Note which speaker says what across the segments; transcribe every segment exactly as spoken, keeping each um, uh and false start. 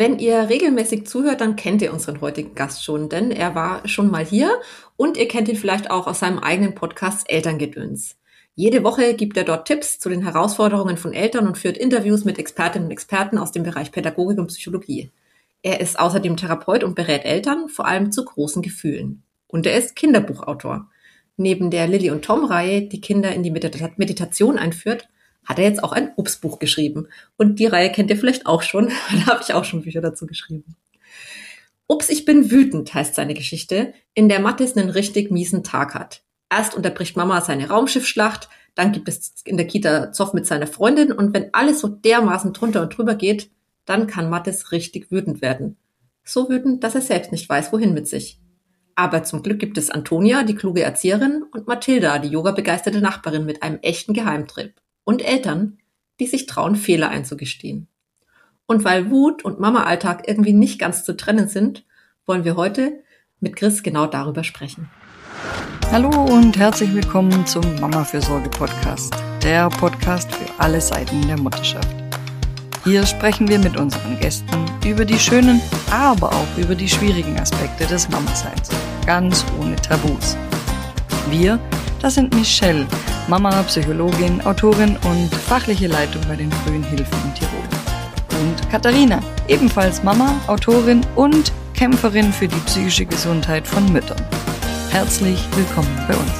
Speaker 1: Wenn ihr regelmäßig zuhört, dann kennt ihr unseren heutigen Gast schon, denn er war schon mal hier und ihr kennt ihn vielleicht auch aus seinem eigenen Podcast Elterngedöns. Jede Woche gibt er dort Tipps zu den Herausforderungen von Eltern und führt Interviews mit Expertinnen und Experten aus dem Bereich Pädagogik und Psychologie. Er ist außerdem Therapeut und berät Eltern, vor allem zu großen Gefühlen. Und er ist Kinderbuchautor. Neben der Lilly und Tom-Reihe, die Kinder in die Medita- Meditation einführt, hat er jetzt auch ein Ups-Buch geschrieben. Und die Reihe kennt ihr vielleicht auch schon, da habe ich auch schon Bücher dazu geschrieben. Ups, ich bin wütend, heißt seine Geschichte, in der Mathis einen richtig miesen Tag hat. Erst unterbricht Mama seine Raumschiffschlacht, dann gibt es in der Kita Zoff mit seiner Freundin und wenn alles so dermaßen drunter und drüber geht, dann kann Mathis richtig wütend werden. So wütend, dass er selbst nicht weiß, wohin mit sich. Aber zum Glück gibt es Antonia, die kluge Erzieherin, und Mathilda, die yoga-begeisterte Nachbarin mit einem echten Geheimtrip. Und Eltern, die sich trauen, Fehler einzugestehen. Und weil Wut und Mama-Alltag irgendwie nicht ganz zu trennen sind, wollen wir heute mit Chris genau darüber sprechen.
Speaker 2: Hallo und herzlich willkommen zum Mama-Fürsorge-Podcast, der Podcast für alle Seiten der Mutterschaft. Hier sprechen wir mit unseren Gästen über die schönen, aber auch über die schwierigen Aspekte des Mama-Seins, ganz ohne Tabus. Wir, das sind Michelle, Mama, Psychologin, Autorin und fachliche Leitung bei den Frühen Hilfen in Tirol. Und Katharina, ebenfalls Mama, Autorin und Kämpferin für die psychische Gesundheit von Müttern. Herzlich willkommen bei uns.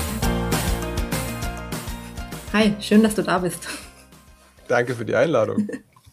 Speaker 1: Hi, schön, dass du da bist.
Speaker 3: Danke für die Einladung.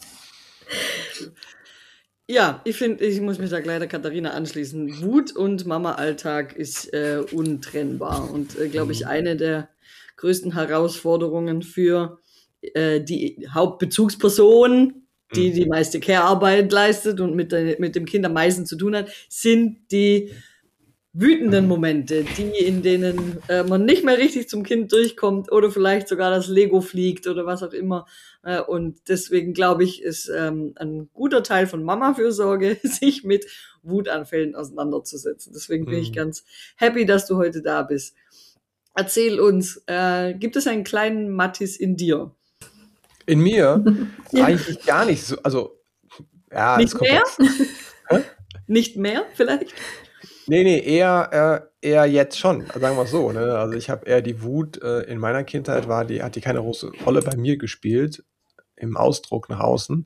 Speaker 2: Ja, ich finde, ich muss mich da gleich der Katharina anschließen. Wut und Mama-Alltag ist äh, untrennbar und, äh, glaube ich, eine der größten Herausforderungen für äh, die Hauptbezugsperson, die die meiste Care-Arbeit leistet und mit, der, mit dem Kind am meisten zu tun hat, sind die wütenden Momente, die, in denen äh, man nicht mehr richtig zum Kind durchkommt oder vielleicht sogar das Lego fliegt oder was auch immer. Äh, und deswegen glaube ich, ist ähm, ein guter Teil von Mama-Fürsorge, sich mit Wutanfällen auseinanderzusetzen. Deswegen bin mhm. ich ganz happy, dass du heute da bist. Erzähl uns, äh, gibt es einen kleinen Mathis in dir?
Speaker 3: In mir?
Speaker 2: Ja.
Speaker 3: Eigentlich gar nicht so. Also, ja,
Speaker 2: Nicht
Speaker 3: das
Speaker 2: mehr?
Speaker 3: Hä?
Speaker 2: Nicht mehr vielleicht?
Speaker 3: Nee, nee, eher, äh, eher jetzt schon, sagen wir es so. Ne? Also ich habe eher die Wut äh, in meiner Kindheit, war die, hat die keine große Rolle bei mir gespielt, im Ausdruck nach außen.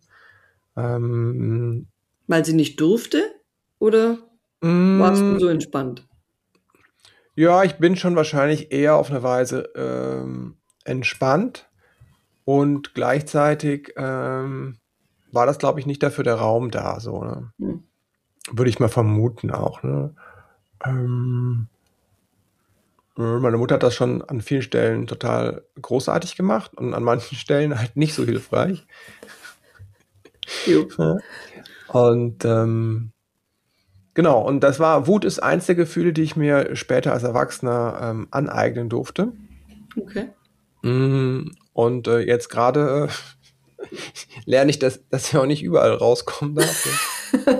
Speaker 3: Ähm,
Speaker 2: Weil sie nicht durfte? Oder
Speaker 3: mh,
Speaker 2: warst du so entspannt?
Speaker 3: Ja, ich bin schon wahrscheinlich eher auf eine Weise ähm, entspannt und gleichzeitig ähm, war das, glaube ich, nicht dafür der Raum da. So, ne?
Speaker 2: Hm.
Speaker 3: Würde ich mal vermuten auch. Ne? Ähm, meine Mutter hat das schon an vielen Stellen total großartig gemacht und an manchen Stellen halt nicht so hilfreich.
Speaker 2: Jo.
Speaker 3: Und ähm, genau, und das war, Wut ist eins der Gefühle, die ich mir später als Erwachsener ähm, aneignen durfte.
Speaker 2: Okay.
Speaker 3: Und äh, jetzt gerade äh, lerne ich, dass das ja auch nicht überall rauskommen darf. Ne?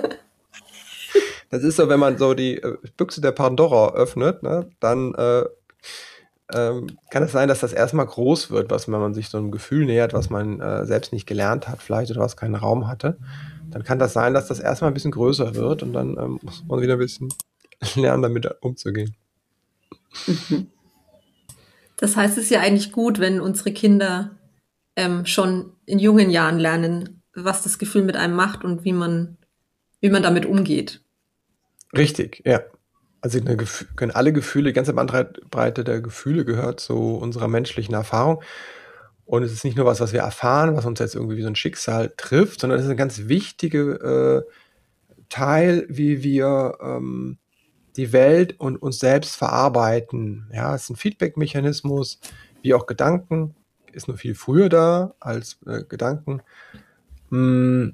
Speaker 3: Das ist so, wenn man so die äh, Büchse der Pandora öffnet, ne, dann äh, ähm, kann es sein, dass das erstmal groß wird, was, wenn man sich so einem Gefühl nähert, was man äh, selbst nicht gelernt hat vielleicht oder was keinen Raum hatte. Dann kann das sein, dass das erstmal ein bisschen größer wird und dann ähm, muss man wieder ein bisschen lernen, damit umzugehen.
Speaker 1: Mhm. Das heißt, es ist ja eigentlich gut, wenn unsere Kinder ähm, schon in jungen Jahren lernen, was das Gefühl mit einem macht und wie man, wie man damit umgeht.
Speaker 3: Richtig, ja. Also eine Gef- können alle Gefühle, die ganze Bandbreite der Gefühle gehört zu unserer menschlichen Erfahrung. Und es ist nicht nur was, was wir erfahren, was uns jetzt irgendwie wie so ein Schicksal trifft, sondern es ist ein ganz wichtiger äh, Teil, wie wir ähm, die Welt und uns selbst verarbeiten. Ja, es ist ein Feedback-Mechanismus, wie auch Gedanken, ist nur viel früher da als äh, Gedanken. Mm.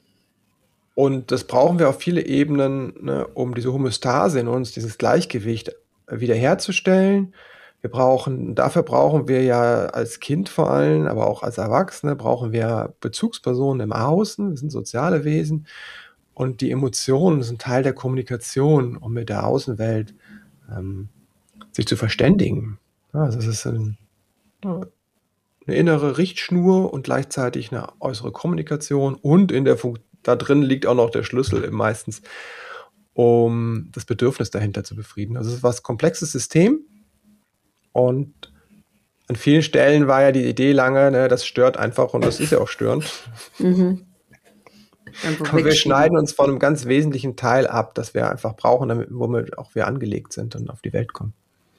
Speaker 3: Und das brauchen wir auf viele Ebenen, ne, um diese Homöostase in uns, dieses Gleichgewicht wiederherzustellen. Wir brauchen, dafür brauchen wir ja als Kind vor allem, aber auch als Erwachsene, brauchen wir Bezugspersonen im Außen. Wir sind soziale Wesen. Und die Emotionen sind Teil der Kommunikation, um mit der Außenwelt ähm, sich zu verständigen. Ja, also es ist ein, ja, eine innere Richtschnur und gleichzeitig eine äußere Kommunikation und in der Fun- da drin liegt auch noch der Schlüssel meistens, um das Bedürfnis dahinter zu befrieden. Also es ist was komplexes System und an vielen Stellen war ja die Idee lange, ne, das stört einfach und das ist ja auch störend.
Speaker 2: Mhm.
Speaker 3: Aber wir schneiden uns von einem ganz wesentlichen Teil ab, das wir einfach brauchen, damit womit auch wir angelegt sind und auf die Welt kommen.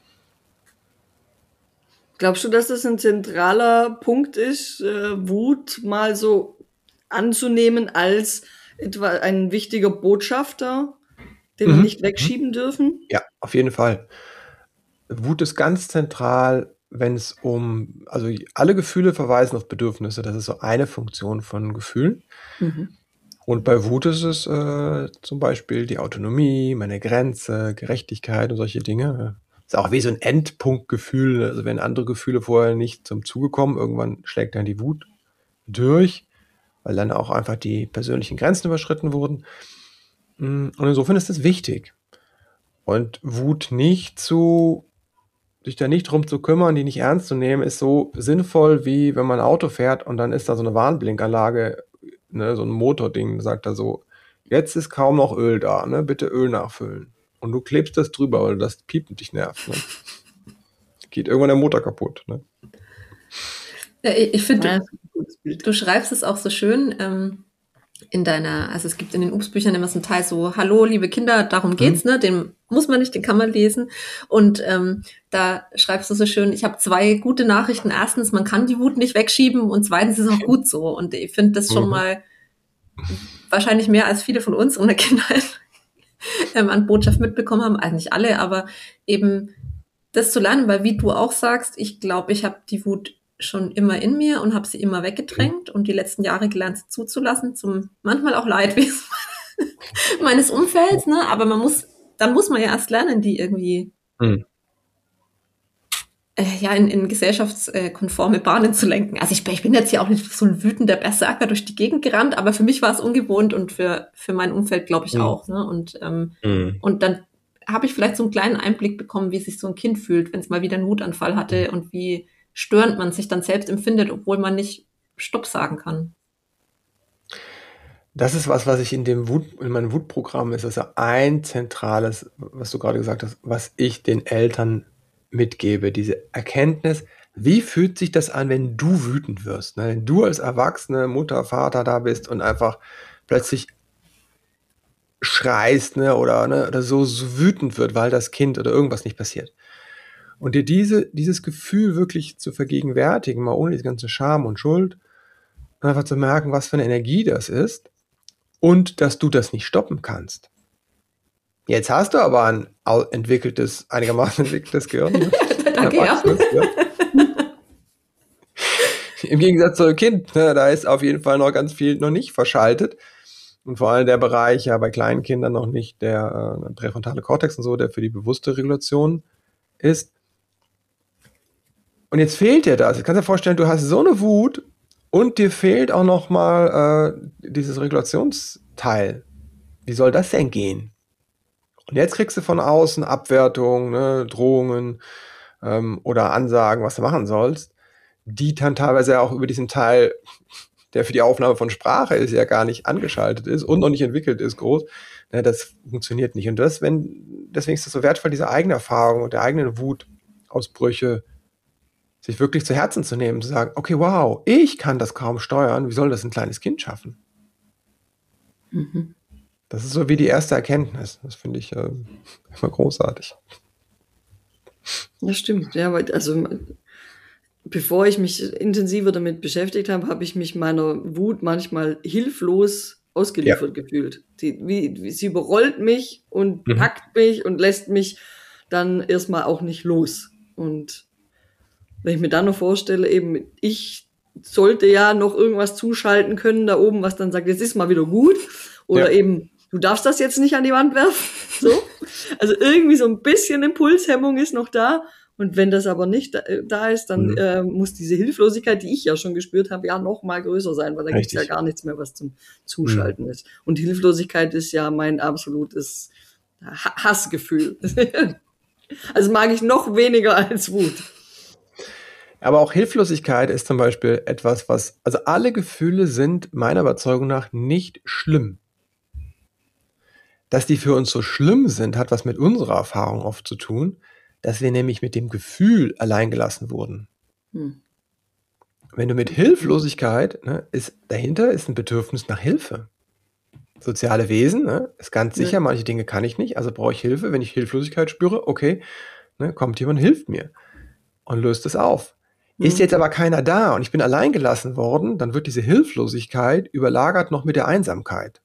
Speaker 2: Glaubst du, dass das ein zentraler Punkt ist, äh, Wut mal so anzunehmen als etwa ein wichtiger Botschafter, den
Speaker 3: Mhm.
Speaker 2: wir nicht wegschieben dürfen?
Speaker 3: Ja, auf jeden Fall. Wut ist ganz zentral, wenn es um, also alle Gefühle verweisen auf Bedürfnisse. Das ist so eine Funktion von Gefühlen.
Speaker 2: Mhm.
Speaker 3: Und bei Wut ist es äh, zum Beispiel die Autonomie, meine Grenze, Gerechtigkeit und solche Dinge. Ist auch wie so ein Endpunktgefühl. Also wenn andere Gefühle vorher nicht zum Zuge kommen, irgendwann schlägt dann die Wut durch, weil dann auch einfach die persönlichen Grenzen überschritten wurden. Und insofern ist es wichtig. Und Wut nicht zu, sich da nicht drum zu kümmern, die nicht ernst zu nehmen, ist so sinnvoll, wie wenn man ein Auto fährt und dann ist da so eine Warnblinkanlage, ne, so ein Motording, sagt er so, jetzt ist kaum noch Öl da, ne, bitte Öl nachfüllen. Und du klebst das drüber, weil das Piepen dich nervt. Ne? Geht irgendwann der Motor kaputt. Ne?
Speaker 1: Ja, ich ich finde,
Speaker 2: Ja,
Speaker 1: du,
Speaker 2: das ist ein gutes Bild.
Speaker 1: du schreibst es auch so schön ähm, in deiner, also es gibt in den Ups-Büchern immer so einen Teil so, hallo, liebe Kinder, darum geht's, ne? Den muss man nicht, den kann man lesen. Und ähm, da schreibst du so schön, ich habe zwei gute Nachrichten. Erstens, man kann die Wut nicht wegschieben und zweitens ist es auch gut so. Und ich finde das schon
Speaker 3: Mhm.
Speaker 1: mal wahrscheinlich mehr als viele von uns in der Kindheit ähm, an Botschaft mitbekommen haben, also nicht alle, aber eben das zu lernen, weil wie du auch sagst, ich glaube, ich habe die Wut schon immer in mir und habe sie immer weggedrängt und die letzten Jahre gelernt, sie zuzulassen, zum manchmal auch Leidwesen meines Umfelds, ne? Aber man muss, dann muss man ja erst lernen, die irgendwie
Speaker 3: Mhm.
Speaker 1: äh, ja in, in gesellschaftskonforme Bahnen zu lenken. Also ich, ich bin jetzt hier auch nicht so ein wütender Berserker durch die Gegend gerannt, aber für mich war es ungewohnt und für für mein Umfeld glaube ich
Speaker 3: Mhm.
Speaker 1: auch, ne? Und ähm,
Speaker 3: Mhm.
Speaker 1: und dann habe ich vielleicht so einen kleinen Einblick bekommen, wie sich so ein Kind fühlt, wenn es mal wieder einen Wutanfall hatte und wie störend man sich dann selbst empfindet, obwohl man nicht Stopp sagen kann.
Speaker 3: Das ist was, was ich in dem Wut, in meinem Wutprogramm ist, also ein zentrales, was du gerade gesagt hast, was ich den Eltern mitgebe, diese Erkenntnis, wie fühlt sich das an, wenn du wütend wirst, ne? Wenn du als erwachsene Mutter, Vater da bist und einfach plötzlich schreist, ne, oder, ne, oder so, so wütend wird, weil das Kind oder irgendwas nicht passiert. Und dir diese, dieses Gefühl wirklich zu vergegenwärtigen, mal ohne diese ganze Scham und Schuld, und einfach zu merken, was für eine Energie das ist und dass du das nicht stoppen kannst. Jetzt hast du aber ein au- entwickeltes, einigermaßen entwickeltes Gehirn. Ne?
Speaker 1: Danke, ja.
Speaker 3: Erwachsenes Gehirn. Im Gegensatz zu einem Kind, ne, da ist auf jeden Fall noch ganz viel noch nicht verschaltet. Und vor allem der Bereich ja bei kleinen Kindern noch nicht der äh, präfrontale Kortex und so, der für die bewusste Regulation ist. Und jetzt fehlt dir das. Jetzt kannst du dir vorstellen, du hast so eine Wut und dir fehlt auch noch mal äh, dieses Regulationsteil. Wie soll das denn gehen? Und jetzt kriegst du von außen Abwertungen, ne, Drohungen ähm, oder Ansagen, was du machen sollst, die dann teilweise auch über diesen Teil, der für die Aufnahme von Sprache ist, ja gar nicht angeschaltet ist und noch nicht entwickelt ist, groß. Ne, das funktioniert nicht. Und das, wenn, deswegen ist es so wertvoll, diese eigene Erfahrung und der eigenen Wutausbrüche sich wirklich zu Herzen zu nehmen, zu sagen, okay, wow, ich kann das kaum steuern, wie soll das ein kleines Kind schaffen?
Speaker 2: Mhm.
Speaker 3: Das ist so wie die erste Erkenntnis. Das finde ich äh, immer großartig.
Speaker 2: Ja, stimmt. Ja, weil, also, bevor ich mich intensiver damit beschäftigt habe, habe ich mich meiner Wut manchmal hilflos ausgeliefert gefühlt. Die, wie, wie, sie überrollt mich und
Speaker 3: Mhm.
Speaker 2: packt mich und lässt mich dann erstmal auch nicht los. Und wenn ich mir dann noch vorstelle, eben, ich sollte ja noch irgendwas zuschalten können da oben, was dann sagt, jetzt ist mal wieder gut. Oder
Speaker 3: Ja.
Speaker 2: eben, du darfst das jetzt nicht an die Wand werfen. So. Also irgendwie so ein bisschen Impulshemmung ist noch da. Und wenn das aber nicht da, da ist, dann
Speaker 3: Mhm.
Speaker 2: äh, muss diese Hilflosigkeit, die ich ja schon gespürt habe, ja noch mal größer sein, weil da gibt es ja
Speaker 3: Richtig.
Speaker 2: gar nichts mehr, was zum Zuschalten ist. Und Hilflosigkeit ist ja mein absolutes Ha- Hassgefühl. Also mag ich noch weniger als Wut.
Speaker 3: Aber auch Hilflosigkeit ist zum Beispiel etwas, was, also alle Gefühle sind meiner Überzeugung nach nicht schlimm. Dass die für uns so schlimm sind, hat was mit unserer Erfahrung oft zu tun, dass wir nämlich mit dem Gefühl alleingelassen wurden. Hm. Wenn du mit Hilflosigkeit, ne, ist, dahinter ist ein Bedürfnis nach Hilfe. Soziale Wesen, ne, ist ganz sicher, ja. Manche Dinge kann ich nicht, also brauche ich Hilfe. Wenn ich Hilflosigkeit spüre, okay, ne, kommt jemand, hilft mir und löst es auf. Hm. Ist jetzt aber keiner da und ich bin allein gelassen worden, dann wird diese Hilflosigkeit überlagert noch mit der Einsamkeit.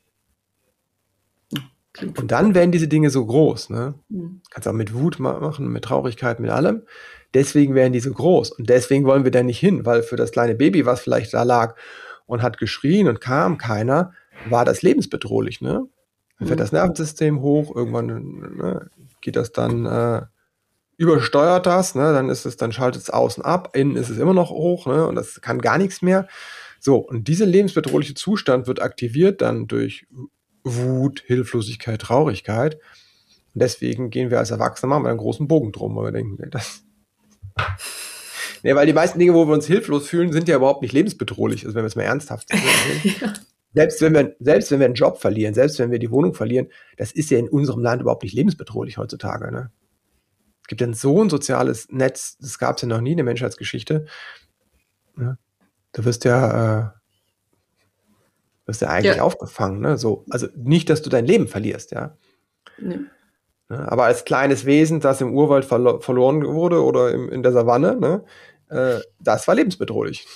Speaker 3: Und dann werden diese Dinge so groß. Ne? Mhm. Kannst auch mit Wut machen, mit Traurigkeit, mit allem. Deswegen werden die so groß. Und deswegen wollen wir da nicht hin, weil für das kleine Baby, was vielleicht da lag und hat geschrien und kam keiner, war das lebensbedrohlich. Ne? Dann fährt mhm. das Nervensystem hoch, irgendwann ne, geht das dann, äh, übersteuert das, ne? Dann ist es, dann schaltet es außen ab, innen ist es immer noch hoch, ne? Und das kann gar nichts mehr. So, und dieser lebensbedrohliche Zustand wird aktiviert dann durch Wut, Hilflosigkeit, Traurigkeit. Und deswegen gehen wir als Erwachsene mal einen großen Bogen drum, weil wir denken, nee, das. Nee, weil die meisten Dinge, wo wir uns hilflos fühlen, sind ja überhaupt nicht lebensbedrohlich, also wenn wir es mal ernsthaft sehen. Ja. Selbst wenn wir, selbst wenn wir einen Job verlieren, selbst wenn wir die Wohnung verlieren, das ist ja in unserem Land überhaupt nicht lebensbedrohlich heutzutage. Ne? Es gibt ja so ein soziales Netz, das gab es ja noch nie in der Menschheitsgeschichte. Ja? Du wirst ja, äh, wirst ja eigentlich ja. aufgefangen. Ne? So, also nicht, dass du dein Leben verlierst, ja. Nee. Ja, aber als kleines Wesen, das im Urwald verlo- verloren wurde oder im, in der Savanne, ne, äh, das war lebensbedrohlich.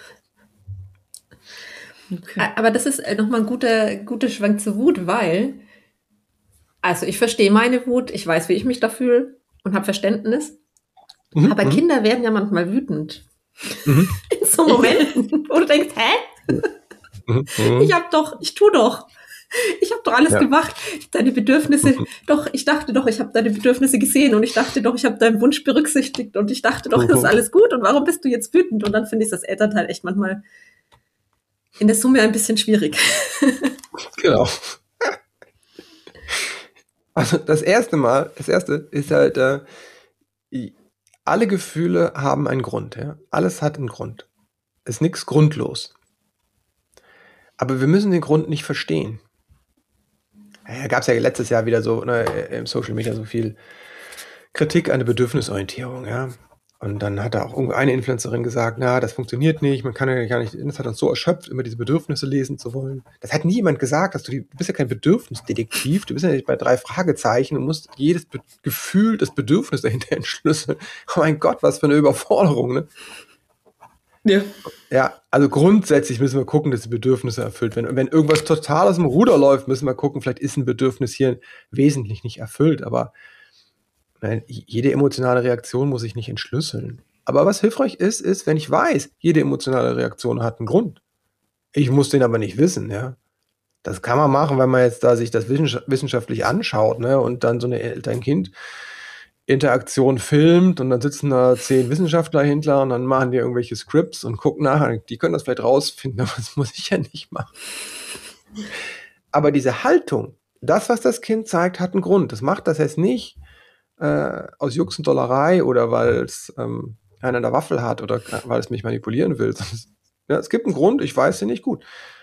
Speaker 1: Okay. Aber das ist nochmal ein guter, guter Schwank zur Wut, weil, also ich verstehe meine Wut, ich weiß, wie ich mich da fühle und habe Verständnis, mhm, aber mhm. Kinder werden ja manchmal wütend. Mhm. In so Momenten, wo du denkst, hä? Mhm. Ich hab doch, ich tu doch. Ich habe doch alles ja. gemacht. Deine Bedürfnisse, mhm. doch, ich dachte doch, ich habe deine Bedürfnisse gesehen und ich dachte doch, ich habe deinen Wunsch berücksichtigt und ich dachte doch, mhm. das ist alles gut und warum bist du jetzt wütend? Und dann finde ich das Elternteil echt manchmal in der Summe ein bisschen schwierig.
Speaker 3: Genau. Also das erste Mal, das erste ist halt, äh, alle Gefühle haben einen Grund. Ja? Alles hat einen Grund. Ist nichts grundlos. Aber wir müssen den Grund nicht verstehen. Ja, gab es ja letztes Jahr wieder so ne, im Social Media so viel Kritik an der Bedürfnisorientierung, ja. Und dann hat da auch eine Influencerin gesagt, na, das funktioniert nicht, man kann ja gar nicht, das hat uns so erschöpft, immer diese Bedürfnisse lesen zu wollen. Das hat nie jemand gesagt, dass du, die, du bist ja kein Bedürfnisdetektiv, du bist ja nicht bei drei Fragezeichen und musst jedes Be- Gefühl, das Bedürfnis dahinter entschlüsseln. Oh mein Gott, was für eine Überforderung, ne? Ja. Ja, also grundsätzlich müssen wir gucken, dass die Bedürfnisse erfüllt werden. Und wenn irgendwas total aus dem Ruder läuft, müssen wir gucken, vielleicht ist ein Bedürfnis hier wesentlich nicht erfüllt. Aber nein, jede emotionale Reaktion muss ich nicht entschlüsseln. Aber was hilfreich ist, ist, wenn ich weiß, jede emotionale Reaktion hat einen Grund. Ich muss den aber nicht wissen, ja. Das kann man machen, wenn man jetzt da sich das wissenschaftlich anschaut, ne, und dann so eine Eltern-Kind Interaktion filmt und dann sitzen da zehn Wissenschaftler hinter und dann machen die irgendwelche Scripts und gucken nachher, die können das vielleicht rausfinden, aber das muss ich ja nicht machen. Aber diese Haltung, das, was das Kind zeigt, hat einen Grund. Das macht das jetzt nicht äh, aus Jux und Dollerei oder weil es ähm, einer in der Waffel hat oder weil es mich manipulieren will. Ja, es gibt einen Grund, ich weiß den nicht gut.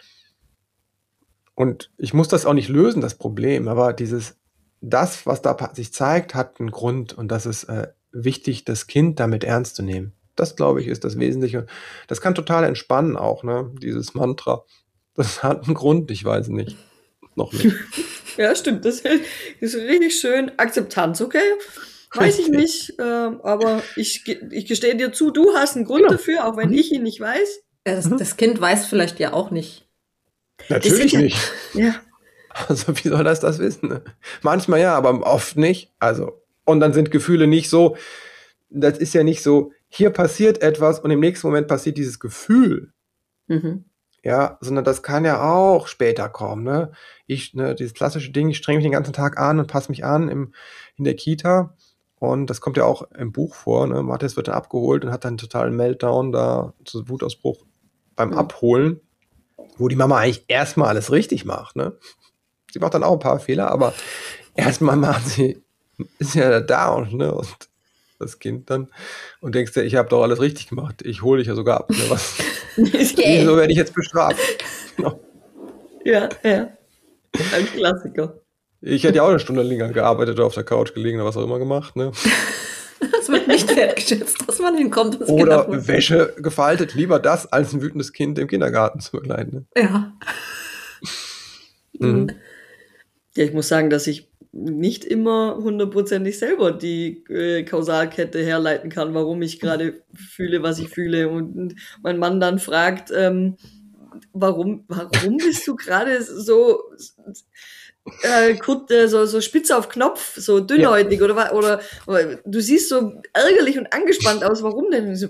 Speaker 3: Und ich muss das auch nicht lösen, das Problem, aber dieses das, was da sich zeigt, hat einen Grund und das ist äh, wichtig, das Kind damit ernst zu nehmen. Das, glaube ich, ist das Wesentliche. Das kann total entspannen auch, ne? Dieses Mantra. Das hat einen Grund, ich weiß nicht. Noch nicht.
Speaker 2: Ja, stimmt. Das ist richtig schön. Akzeptanz, okay? Weiß ich nicht, äh, aber ich, ich gestehe dir zu, du hast einen Grund genau. dafür, auch wenn mhm. ich ihn nicht weiß.
Speaker 1: Das, mhm. das Kind weiß vielleicht ja auch nicht.
Speaker 3: Natürlich nicht.
Speaker 2: Ja.
Speaker 3: Also wie soll das das wissen? Ne? Manchmal ja, aber oft nicht. Also und dann sind Gefühle nicht so, das ist ja nicht so, hier passiert etwas und im nächsten Moment passiert dieses Gefühl. Mhm. Ja, sondern das kann ja auch später kommen. Ne? Ich, ne, dieses klassische Ding, ich strenge mich den ganzen Tag an und passe mich an im, in der Kita und das kommt ja auch im Buch vor. Ne? Matthias wird dann abgeholt und hat dann einen totalen Meltdown da, so Wutausbruch beim mhm. Abholen, wo die Mama eigentlich erstmal alles richtig macht, ne? Sie macht dann auch ein paar Fehler, aber erstmal macht sie, ist ja da und, ne, und das Kind dann und denkst dir, ich habe doch alles richtig gemacht. Ich hole dich ja sogar ab. Ne? Was?
Speaker 2: Okay.
Speaker 3: Wieso werde ich jetzt bestraft? Genau.
Speaker 2: Ja, ja. Ein Klassiker.
Speaker 3: Ich hätte ja auch eine Stunde länger gearbeitet oder auf der Couch gelegen oder was auch immer gemacht. Ne?
Speaker 1: Das wird nicht wertgeschätzt, dass man hinkommt. Und
Speaker 3: Oder Wäsche gefaltet. Lieber das, als ein wütendes Kind im Kindergarten zu begleiten. Ne?
Speaker 1: Ja.
Speaker 3: Mhm.
Speaker 2: Ja, ich muss sagen, dass ich nicht immer hundertprozentig selber die äh, Kausalkette herleiten kann, warum ich gerade fühle, was ich fühle. Und mein Mann dann fragt, ähm, warum, warum bist du gerade so, äh, kurz, äh, so, so spitz auf Knopf, so dünnhäutig ja. oder, oder, oder du siehst so ärgerlich und angespannt aus, warum denn? Und so,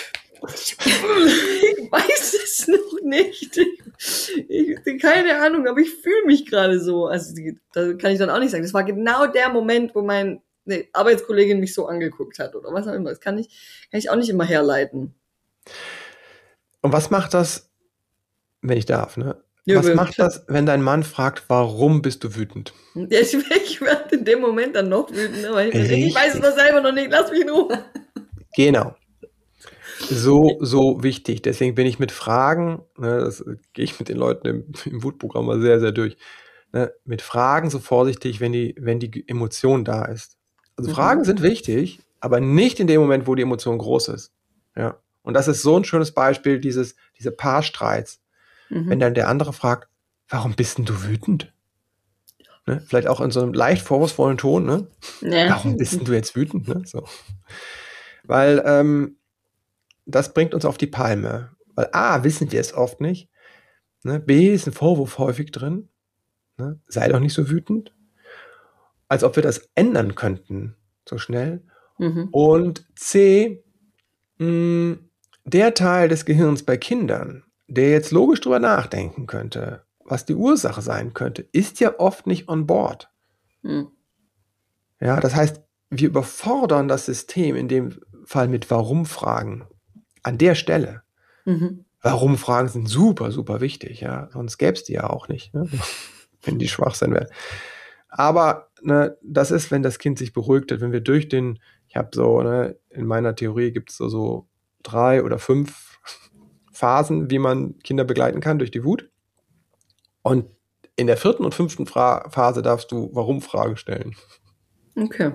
Speaker 2: ich weiß es noch nicht. Ich, ich, keine Ahnung, aber ich fühle mich gerade so. Also, da kann ich dann auch nicht sagen. Das war genau der Moment, wo meine nee, Arbeitskollegin mich so angeguckt hat oder was auch immer. Das kann ich, kann ich auch nicht immer herleiten.
Speaker 3: Und was macht das, wenn ich darf, ne? Ja, was macht das, wenn dein Mann fragt, warum bist du wütend?
Speaker 2: Ja, ich, ich werde in dem Moment dann noch wütend, aber ich, ich weiß es doch selber noch nicht. Lass mich in Ruhe.
Speaker 3: Genau. So, so wichtig. Deswegen bin ich mit Fragen, ne, das gehe ich mit den Leuten im, im Wutprogramm mal sehr, sehr durch, ne, mit Fragen so vorsichtig, wenn die, wenn die Emotion da ist. Also mhm. Fragen sind wichtig, aber nicht in dem Moment, wo die Emotion groß ist. Ja. Und das ist so ein schönes Beispiel, dieses, diese Paarstreits. Mhm. Wenn dann der andere fragt, warum bist denn du wütend? Ne? Vielleicht auch in so einem leicht vorwurfsvollen Ton, ne? Ja. Warum bist denn du jetzt wütend? Ne? So. Weil, ähm, das bringt uns auf die Palme. Weil A, wissen wir es oft nicht. Ne? B, ist ein Vorwurf häufig drin. Ne? Sei doch nicht so wütend. Als ob wir das ändern könnten, so schnell. Mhm. Und C, mh, der Teil des Gehirns bei Kindern, der jetzt logisch drüber nachdenken könnte, was die Ursache sein könnte, ist ja oft nicht on board. Mhm. Ja, das heißt, wir überfordern das System in dem Fall mit Warum-Fragen. An der Stelle. Mhm. Warum-Fragen sind super, super wichtig, ja. Sonst gäbe es die ja auch nicht, ne? Wenn die Schwachsinn wären. Aber ne, das ist, wenn das Kind sich beruhigt hat, wenn wir durch den, ich habe so, ne, in meiner Theorie gibt es so, so drei oder fünf Phasen, wie man Kinder begleiten kann durch die Wut. Und in der vierten und fünften Fra- Phase darfst du Warum-Fragen stellen.
Speaker 2: Okay.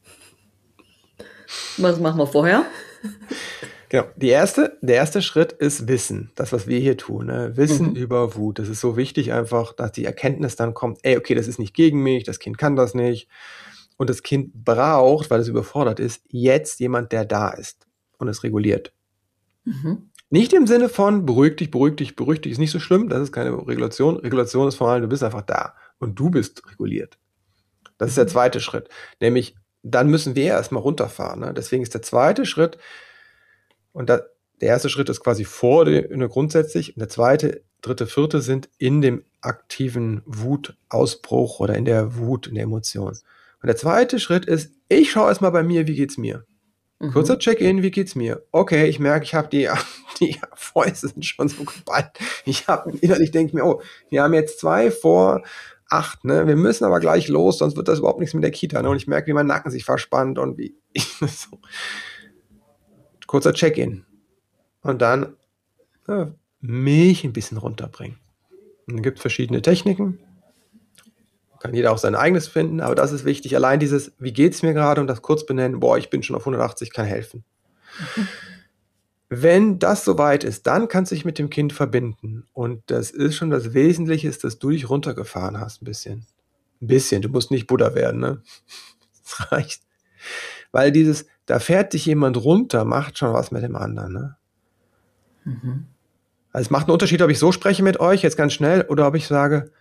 Speaker 2: Was machen wir vorher?
Speaker 3: Genau. Die erste, der erste Schritt ist Wissen. Das, was wir hier tun. Ne? Wissen mhm. über Wut. Das ist so wichtig einfach, dass die Erkenntnis dann kommt, ey, okay, das ist nicht gegen mich, das Kind kann das nicht. Und das Kind braucht, weil es überfordert ist, jetzt jemand, der da ist und es reguliert. Mhm. Nicht im Sinne von beruhig dich, beruhig dich, beruhig dich, ist nicht so schlimm. Das ist keine Regulation. Regulation ist vor allem, du bist einfach da und du bist reguliert. Das mhm. ist der zweite Schritt. Nämlich, dann müssen wir erstmal runterfahren. Ne? Deswegen ist der zweite Schritt, und da, der erste Schritt ist quasi vor der, grundsätzlich, und der zweite, dritte, vierte sind in dem aktiven Wutausbruch oder in der Wut, in der Emotion. Und der zweite Schritt ist, ich schaue erstmal bei mir, wie geht's mir? Mhm. Kurzer Check-in, wie geht's mir? Okay, ich merke, ich habe die, die Fäuste sind schon so geballt. Ich habe innerlich denke ich mir, oh, wir haben jetzt zwei vor acht, ne? Wir müssen aber gleich los, sonst wird das überhaupt nichts mit der Kita. Ne? Und ich merke, wie mein Nacken sich verspannt und wie ich so. Kurzer Check-in. Und dann ja, mich ein bisschen runterbringen. Und dann gibt es verschiedene Techniken. Kann jeder auch sein eigenes finden, aber das ist wichtig. Allein dieses, wie geht's mir gerade und das kurz benennen, boah, ich bin schon auf hundertachtzig, kann helfen. Mhm. Wenn das soweit ist, dann kannst du dich mit dem Kind verbinden. Und das ist schon das Wesentliche, ist, dass du dich runtergefahren hast ein bisschen. Ein bisschen, du musst nicht Buddha werden, ne? Das reicht. Weil dieses, da fährt dich jemand runter, macht schon was mit dem anderen, ne? Mhm. Also es macht einen Unterschied, ob ich so spreche mit euch, jetzt ganz schnell, oder ob ich sage,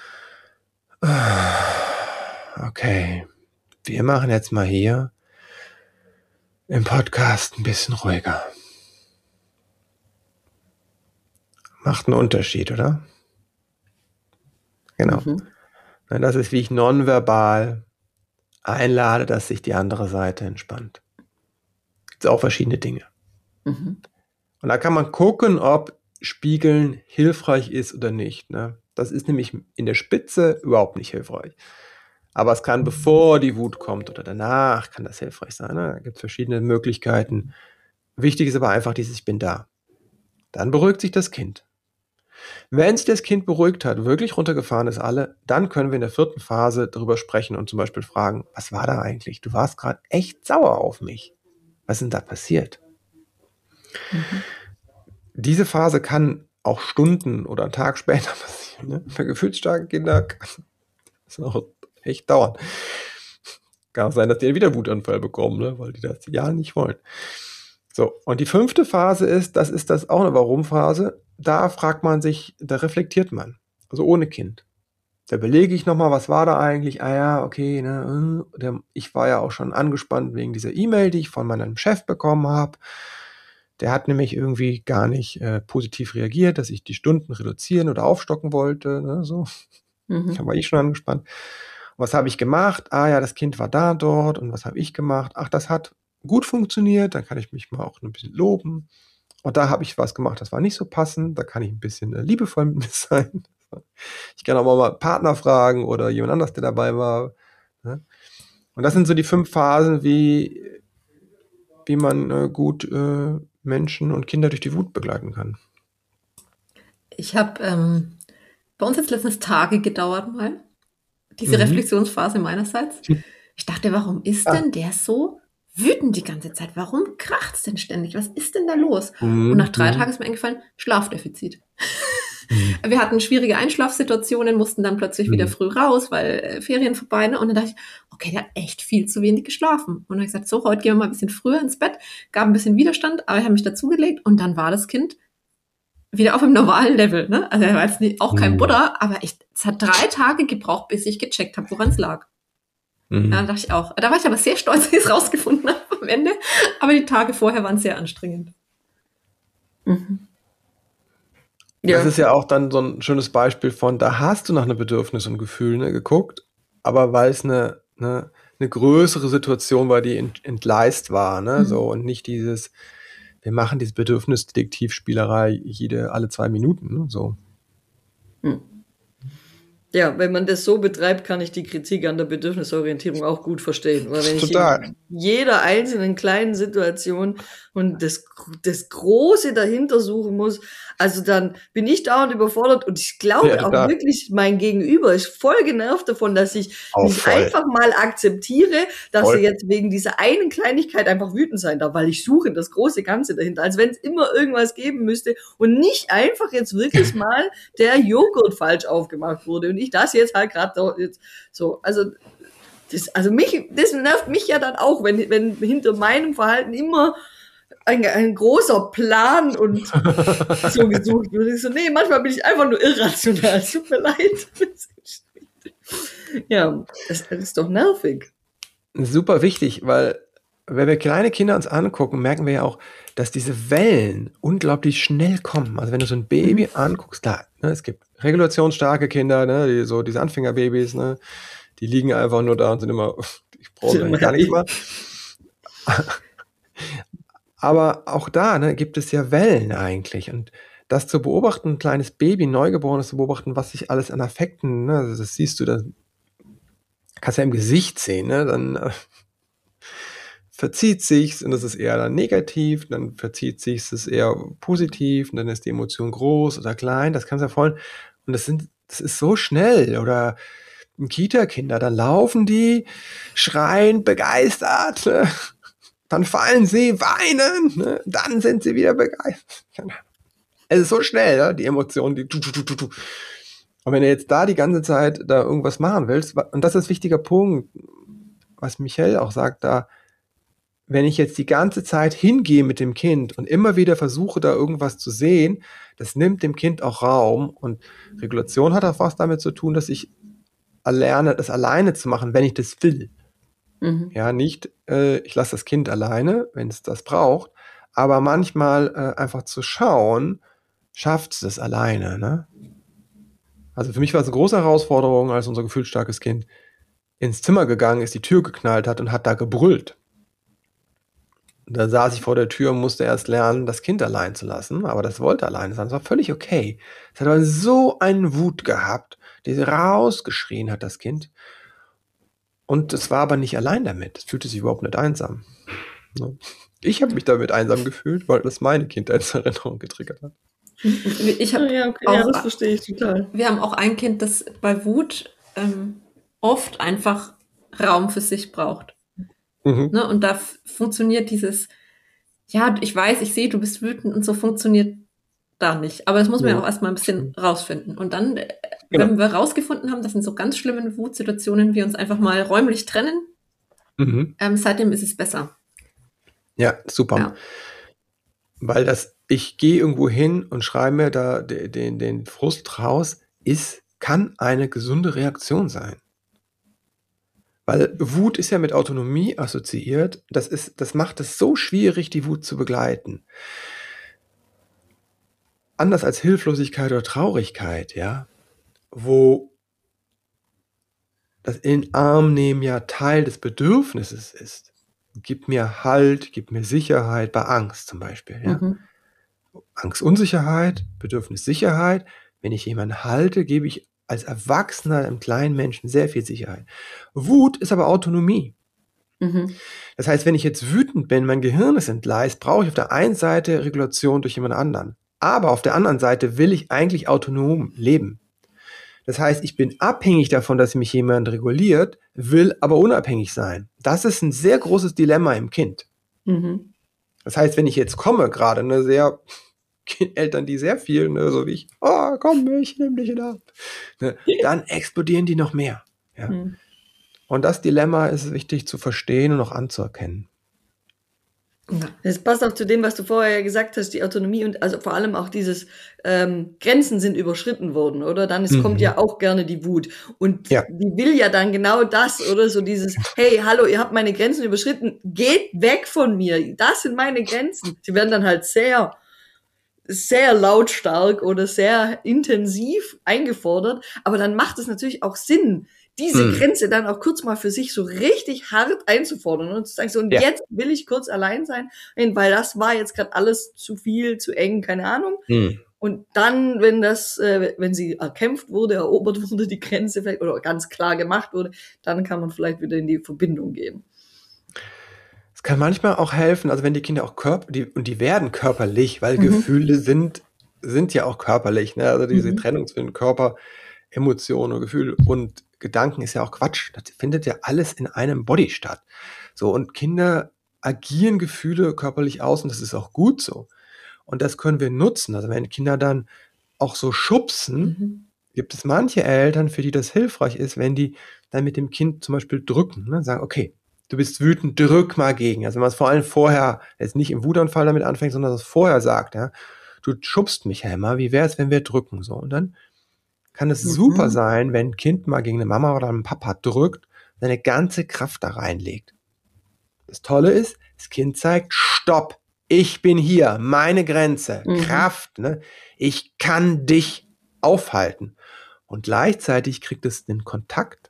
Speaker 3: okay, wir machen jetzt mal hier im Podcast ein bisschen ruhiger. Macht einen Unterschied, oder? Genau. Mhm. Das ist, wie ich nonverbal einlade, dass sich die andere Seite entspannt. Gibt es auch verschiedene Dinge. Mhm. Und da kann man gucken, ob Spiegeln hilfreich ist oder nicht. Ne? Das ist nämlich in der Spitze überhaupt nicht hilfreich. Aber es kann, bevor die Wut kommt oder danach, kann das hilfreich sein. Ne? Da gibt es verschiedene Möglichkeiten. Wichtig ist aber einfach dieses Ich bin da. Dann beruhigt sich das Kind. Wenn sich das Kind beruhigt hat, wirklich runtergefahren ist alle, dann können wir in der vierten Phase darüber sprechen und zum Beispiel fragen, was war da eigentlich? Du warst gerade echt sauer auf mich. Was ist denn da passiert? Mhm. Diese Phase kann auch Stunden oder einen Tag später passieren. Ne? Bei gefühlsstarken Kindern kann das auch echt dauern. Kann auch sein, dass die einen wieder Wutanfall bekommen, ne? Weil die das ja nicht wollen. So, und die fünfte Phase ist, das ist das auch eine Warum-Phase. Da fragt man sich, da reflektiert man. Also ohne Kind. Da belege ich nochmal, was war da eigentlich? Ah ja, okay, ne, der, ich war ja auch schon angespannt wegen dieser E-Mail, die ich von meinem Chef bekommen habe. Der hat nämlich irgendwie gar nicht äh, positiv reagiert, dass ich die Stunden reduzieren oder aufstocken wollte. Ne, so. Mhm. Da war ich schon angespannt. Und was habe ich gemacht? Ah ja, das Kind war da, dort. Und was habe ich gemacht? Ach, das hat gut funktioniert. Dann kann ich mich mal auch ein bisschen loben. Und da habe ich was gemacht, das war nicht so passend. Da kann ich ein bisschen äh, liebevoll mit mir sein. Ich kann auch mal Partner fragen oder jemand anders, der dabei war. Ne? Und das sind so die fünf Phasen, wie, wie man äh, gut äh, Menschen und Kinder durch die Wut begleiten kann.
Speaker 1: Ich habe ähm, bei uns jetzt letztens Tage gedauert mal, diese mhm. Reflexionsphase meinerseits. Ich dachte, warum ist ah. denn der so wütend die ganze Zeit? Warum kracht's denn ständig? Was ist denn da los? Mhm. Und nach drei mhm. Tagen ist mir eingefallen, Schlafdefizit. Mhm. Wir hatten schwierige Einschlafsituationen, mussten dann plötzlich mhm. wieder früh raus, weil äh, Ferien vorbei. Ne? Und dann dachte ich, okay, der hat echt viel zu wenig geschlafen. Und dann habe ich gesagt, so, heute gehen wir mal ein bisschen früher ins Bett. Gab ein bisschen Widerstand, aber ich habe mich dazugelegt. Und dann war das Kind wieder auf einem normalen Level. Ne? Also er war jetzt nicht, auch kein mhm. Buddha, aber ich, es hat drei Tage gebraucht, bis ich gecheckt habe, woran es lag. Mhm. Ja, dann dachte ich auch. Da war ich aber sehr stolz, dass ich es rausgefunden habe am Ende. Aber die Tage vorher waren sehr anstrengend.
Speaker 3: Mhm. Ja. Das ist ja auch dann so ein schönes Beispiel von, da hast du nach einem Bedürfnis und Gefühl ne, geguckt, aber weil es eine, eine, eine größere Situation war, die ent, entgleist war, ne, mhm. so und nicht dieses, wir machen diese Bedürfnisdetektivspielerei jede, alle zwei Minuten, ne, so.
Speaker 2: Mhm. Ja, wenn man das so betreibt, kann ich die Kritik an der Bedürfnisorientierung auch gut verstehen. Weil wenn Total. ich in jeder einzelnen kleinen Situation und das, das Große dahinter suchen muss, also dann bin ich dauernd überfordert und ich glaube ja, auch wirklich, mein Gegenüber ist voll genervt davon, dass ich auch nicht voll. einfach mal akzeptiere, dass voll. er jetzt wegen dieser einen Kleinigkeit einfach wütend sein darf, weil ich suche das große Ganze dahinter, als wenn es immer irgendwas geben müsste und nicht einfach jetzt wirklich mal der Joghurt falsch aufgemacht wurde und ich das jetzt halt gerade so, also das, also mich, das nervt mich ja dann auch, wenn, wenn hinter meinem Verhalten immer ein, ein großer Plan und so gesucht wird. Ich so, nee, manchmal bin ich einfach nur irrational, tut mir leid. Ja, das, das ist doch nervig.
Speaker 3: Super wichtig, weil wenn wir kleine Kinder uns angucken, merken wir ja auch, dass diese Wellen unglaublich schnell kommen. Also wenn du so ein Baby mhm. anguckst, klar, ne, es gibt regulationsstarke Kinder, ne, die, so diese Anfängerbabys, ne, die liegen einfach nur da und sind immer, ich brauche gar nichts mehr. Aber auch da ne, gibt es ja Wellen eigentlich. Und das zu beobachten, ein kleines Baby, Neugeborenes zu beobachten, was sich alles an Affekten, ne, also das siehst du, das kannst du ja im Gesicht sehen, ne, dann äh, verzieht sich's und das ist eher dann negativ, dann verzieht sich's, das ist eher positiv und dann ist die Emotion groß oder klein, das kannst du ja voll. Und das sind, das ist so schnell. Oder Kita-Kinder, dann laufen die, schreien, begeistert, ne? Dann fallen sie, weinen, ne? Dann sind sie wieder begeistert. Es ist so schnell, ne? Die Emotionen, die tu, tu, tu, tu. Und wenn du jetzt da die ganze Zeit da irgendwas machen willst, und das ist ein wichtiger Punkt, was Michael auch sagt, da, wenn ich jetzt die ganze Zeit hingehe mit dem Kind und immer wieder versuche, da irgendwas zu sehen, das nimmt dem Kind auch Raum. Und Regulation hat auch was damit zu tun, dass ich lerne, das alleine zu machen, wenn ich das will. Mhm. Ja, nicht, äh, ich lasse das Kind alleine, wenn es das braucht, aber manchmal äh, einfach zu schauen, schafft es das alleine, ne? Also für mich war es eine große Herausforderung, als unser gefühlsstarkes Kind ins Zimmer gegangen ist, die Tür geknallt hat und hat da gebrüllt. Da saß ich vor der Tür und musste erst lernen, das Kind allein zu lassen, aber das wollte alleine sein, das war völlig okay. Es hat aber so einen Wut gehabt, die rausgeschrien hat, das Kind. Und es war aber nicht allein damit. Es fühlte sich überhaupt nicht einsam. Ne? Ich habe mich damit einsam gefühlt, weil das meine Kindheitserinnerung getriggert hat.
Speaker 1: Ich hab
Speaker 2: ja, okay.
Speaker 1: auch,
Speaker 2: ja, das verstehe ich total.
Speaker 1: Wir haben auch ein Kind, das bei Wut ähm, oft einfach Raum für sich braucht.
Speaker 3: Mhm.
Speaker 1: Ne? Und da f- funktioniert dieses, ja, ich weiß, ich sehe, du bist wütend und so funktioniert da nicht. Aber das muss man ja
Speaker 3: Mhm.
Speaker 1: auch erstmal ein bisschen rausfinden. Und dann, äh,
Speaker 3: Genau.
Speaker 1: wenn wir rausgefunden haben, dass in so ganz schlimmen Wutsituationen wir uns einfach mal räumlich trennen,
Speaker 3: Mhm.
Speaker 1: ähm, seitdem ist es besser.
Speaker 3: Ja, super.
Speaker 1: Ja.
Speaker 3: Weil das, ich gehe irgendwo hin und schreibe mir da de- den, den Frust raus, ist, kann eine gesunde Reaktion sein. Weil Wut ist ja mit Autonomie assoziiert. Das ist, das macht es so schwierig, die Wut zu begleiten. Anders als Hilflosigkeit oder Traurigkeit, ja, wo das in den Arm nehmen ja Teil des Bedürfnisses ist. Gib mir Halt, gib mir Sicherheit, bei Angst zum Beispiel, ja.
Speaker 1: Mhm.
Speaker 3: Angst, Unsicherheit, Bedürfnis, Sicherheit. Wenn ich jemanden halte, gebe ich als Erwachsener einem kleinen Menschen sehr viel Sicherheit. Wut ist aber Autonomie.
Speaker 1: Mhm.
Speaker 3: Das heißt, wenn ich jetzt wütend bin, mein Gehirn ist entgleist, brauche ich auf der einen Seite Regulation durch jemand anderen. Aber auf der anderen Seite will ich eigentlich autonom leben. Das heißt, ich bin abhängig davon, dass mich jemand reguliert, will aber unabhängig sein. Das ist ein sehr großes Dilemma im Kind.
Speaker 2: Mhm.
Speaker 3: Das heißt, wenn ich jetzt komme, gerade ne, sehr Eltern, die sehr viel, ne, so wie ich, oh, komm, ich nehme dich in den Arm, ne, dann explodieren die noch mehr. Ja.
Speaker 2: Mhm.
Speaker 3: Und das Dilemma ist wichtig zu verstehen und auch anzuerkennen.
Speaker 1: Ja.
Speaker 2: Das passt auch zu dem, was du vorher gesagt hast, die Autonomie und also vor allem auch dieses ähm, Grenzen sind überschritten worden, oder? Dann es
Speaker 3: Mhm.
Speaker 2: kommt ja auch gerne die Wut und
Speaker 3: Ja.
Speaker 2: die will ja dann genau das, oder? So dieses, hey, hallo, ihr habt meine Grenzen überschritten, geht weg von mir, das sind meine Grenzen. Sie werden dann halt sehr, sehr lautstark oder sehr intensiv eingefordert, aber dann macht es natürlich auch Sinn, diese
Speaker 3: Mhm.
Speaker 2: Grenze dann auch kurz mal für sich so richtig hart einzufordern und zu sagen, so, und
Speaker 3: Ja.
Speaker 2: jetzt will ich kurz allein sein, weil das war jetzt gerade alles zu viel, zu eng, keine Ahnung.
Speaker 3: Mhm.
Speaker 2: Und dann, wenn das, äh, wenn sie erkämpft wurde, erobert wurde, die Grenze vielleicht, oder ganz klar gemacht wurde, dann kann man vielleicht wieder in die Verbindung gehen.
Speaker 3: Es kann manchmal auch helfen, also wenn die Kinder auch körper, die, und die werden körperlich, weil
Speaker 2: Mhm.
Speaker 3: Gefühle sind, sind ja auch körperlich, ne? Also diese
Speaker 2: Mhm.
Speaker 3: Trennung zwischen Körper, Emotionen, Gefühl und Gedanken ist ja auch Quatsch. Das findet ja alles in einem Body statt. So, und Kinder agieren Gefühle körperlich aus und das ist auch gut so. Und das können wir nutzen. Also wenn Kinder dann auch so schubsen,
Speaker 1: Mhm.
Speaker 3: gibt es manche Eltern, für die das hilfreich ist, wenn die dann mit dem Kind zum Beispiel drücken, ne? Sagen, okay, du bist wütend, drück mal gegen. Also wenn man es vor allem vorher, jetzt nicht im Wutanfall damit anfängt, sondern es vorher sagt, ja, du schubst mich ja immer, wie wäre es, wenn wir drücken? So, und dann kann es
Speaker 2: Mhm.
Speaker 3: super sein, wenn ein Kind mal gegen eine Mama oder einen Papa drückt, seine ganze Kraft da reinlegt. Das Tolle ist, das Kind zeigt, stopp, ich bin hier, meine Grenze,
Speaker 2: Mhm.
Speaker 3: Kraft, ne? Ich kann dich aufhalten. Und gleichzeitig kriegt es den Kontakt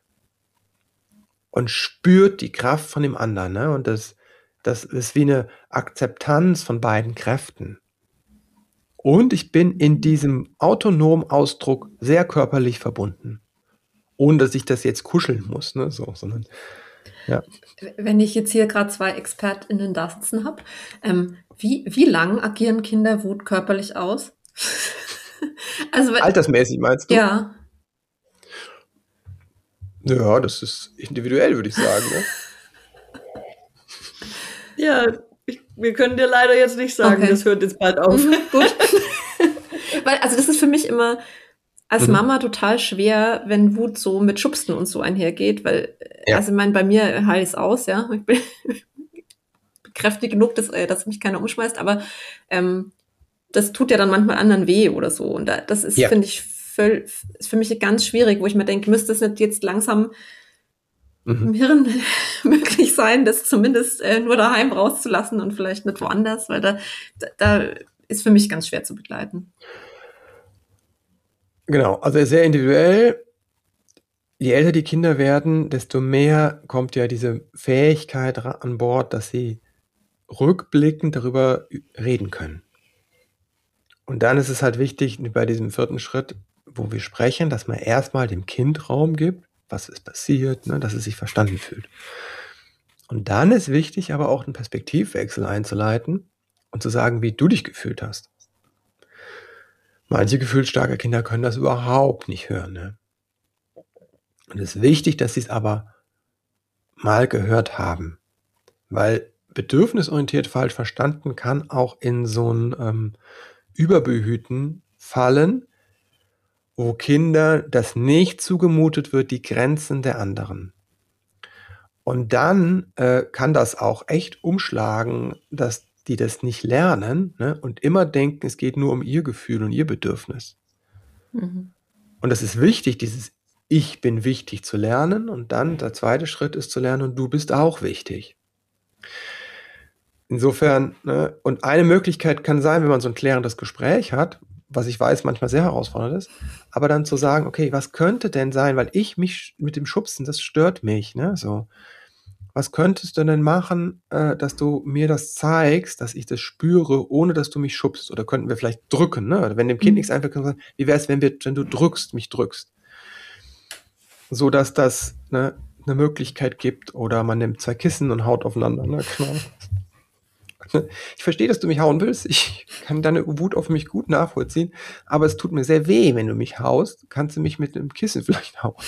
Speaker 3: und spürt die Kraft von dem anderen. Ne? Und das, das ist wie eine Akzeptanz von beiden Kräften. Und ich bin in diesem autonomen Ausdruck sehr körperlich verbunden. Ohne dass ich das jetzt kuscheln muss. Ne? So, sondern, ja.
Speaker 1: Wenn ich jetzt hier gerade zwei ExpertInnen da sitzen habe, ähm, wie, wie lang agieren Kinder Wut körperlich aus? Also, wenn-
Speaker 3: Altersmäßig meinst du?
Speaker 1: ja,
Speaker 3: Ja, das ist individuell, würde ich sagen. Ne?
Speaker 2: Ja, ich, wir können dir leider jetzt nicht sagen,
Speaker 1: Okay.
Speaker 2: das hört jetzt bald auf.
Speaker 1: mhm, gut. Weil, also das ist für mich immer als
Speaker 3: Mhm.
Speaker 1: Mama total schwer, wenn Wut so mit Schubsen und so einhergeht, weil,
Speaker 3: Ja.
Speaker 1: also ich meine, bei mir heilt es aus, ja. Ich bin kräftig genug, dass, äh, dass mich keiner umschmeißt, aber ähm, das tut ja dann manchmal anderen weh oder so. Und da, das ist,
Speaker 3: Ja.
Speaker 1: finde ich, völ, ist für mich ganz schwierig, wo ich mir denke, müsste es nicht jetzt langsam
Speaker 3: Mhm.
Speaker 1: im Hirn möglich sein, das zumindest äh, nur daheim rauszulassen und vielleicht nicht woanders, weil da, da, da ist für mich ganz schwer zu begleiten.
Speaker 3: Genau, also sehr individuell. Je älter die Kinder werden, desto mehr kommt ja diese Fähigkeit ra- an Bord, dass sie rückblickend darüber ü- reden können. Und dann ist es halt wichtig, bei diesem vierten Schritt, wo wir sprechen, dass man erstmal dem Kind Raum gibt, was ist passiert, ne, dass es sich verstanden fühlt. Und dann ist wichtig, aber auch einen Perspektivwechsel einzuleiten und zu sagen, wie du dich gefühlt hast. Manche gefühlsstarke Kinder können das überhaupt nicht hören. Ne? Und es ist wichtig, dass sie es aber mal gehört haben. Weil bedürfnisorientiert falsch verstanden kann auch in so ein ähm, Überbehüten fallen, wo Kinder das nicht zugemutet wird, die Grenzen der anderen. Und dann äh, kann das auch echt umschlagen, dass die das nicht lernen, ne, und immer denken, es geht nur um ihr Gefühl und ihr Bedürfnis.
Speaker 1: Mhm.
Speaker 3: Und das ist wichtig, dieses Ich bin wichtig zu lernen. Und dann der zweite Schritt ist zu lernen, und du bist auch wichtig. Insofern, ne, und eine Möglichkeit kann sein, wenn man so ein klärendes Gespräch hat, was ich weiß, manchmal sehr herausfordernd ist, aber dann zu sagen, okay, was könnte denn sein, weil ich mich mit dem Schubsen, das stört mich, ne, so. Was könntest du denn machen, äh, dass du mir das zeigst, dass ich das spüre, ohne dass du mich schubst? Oder könnten wir vielleicht drücken, ne? Oder wenn dem Kind
Speaker 1: Mhm.
Speaker 3: nichts einfällt, können wir sagen, wie wäre es, wenn wir, wenn du drückst, mich drückst? So dass das, ne, eine Möglichkeit gibt, oder man nimmt zwei Kissen und haut aufeinander, ne? Genau. Ich verstehe, dass du mich hauen willst. Ich kann deine Wut auf mich gut nachvollziehen, aber es tut mir sehr weh, wenn du mich haust. Kannst du mich mit einem Kissen vielleicht hauen?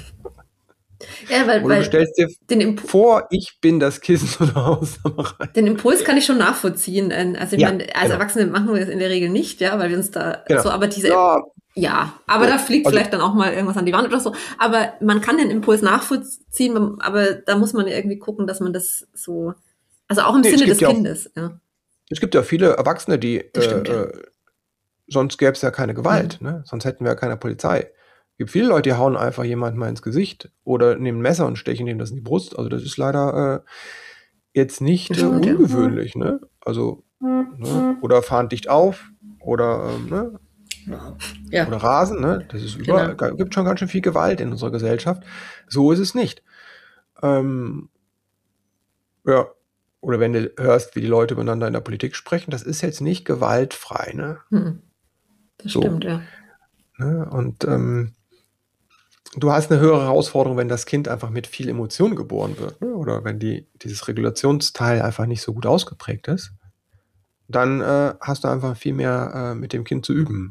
Speaker 1: Ja, weil,
Speaker 3: Oder
Speaker 1: weil
Speaker 3: du stellst dir
Speaker 1: den, Imp
Speaker 3: vor, ich bin das Kissen oder haust da mal rein.
Speaker 1: den Impuls kann ich schon nachvollziehen. Ähm, Also ich
Speaker 3: Ja,
Speaker 1: meine, als
Speaker 3: genau.
Speaker 1: Erwachsene machen wir das in der Regel nicht, ja, weil wir uns da
Speaker 3: Genau.
Speaker 1: so, aber diese,
Speaker 3: Ja,
Speaker 1: ja, aber
Speaker 3: so,
Speaker 1: da fliegt
Speaker 3: also-
Speaker 1: vielleicht dann auch mal irgendwas an die Wand oder so. Aber man kann den Impuls nachvollziehen, man- aber da muss man ja irgendwie gucken, dass man das so, also auch im
Speaker 3: Nee, es
Speaker 1: Sinne
Speaker 3: gibt
Speaker 1: des
Speaker 3: ja auch-
Speaker 1: Kindes, ja.
Speaker 3: Es gibt ja viele Erwachsene, die,
Speaker 1: Das
Speaker 3: äh,
Speaker 1: stimmt, ja.
Speaker 3: äh, sonst gäbe es ja keine Gewalt, ne? Sonst hätten wir ja keine Polizei. Es gibt viele Leute, die hauen einfach jemanden mal ins Gesicht oder nehmen ein Messer und stechen ihm das in die Brust. Also das ist leider äh, jetzt nicht
Speaker 1: Das
Speaker 3: äh,
Speaker 1: stimmt, ja.
Speaker 3: ungewöhnlich, ne? Also, ne? Oder fahren dicht auf oder, ähm, ne?
Speaker 2: Ja.
Speaker 3: Oder rasen, ne? Das ist über,
Speaker 2: Genau.
Speaker 3: gibt schon ganz schön viel Gewalt in unserer Gesellschaft. So ist es nicht. Ähm, ja. Oder wenn du hörst, wie die Leute miteinander in der Politik sprechen, das ist jetzt nicht gewaltfrei, ne?
Speaker 1: Hm. Das
Speaker 3: So.
Speaker 1: stimmt, ja.
Speaker 3: Ne? Und ähm, du hast eine höhere Herausforderung, wenn das Kind einfach mit viel Emotion geboren wird, ne? Oder wenn die, dieses Regulationsteil einfach nicht so gut ausgeprägt ist, dann äh, hast du einfach viel mehr äh, mit dem Kind zu üben.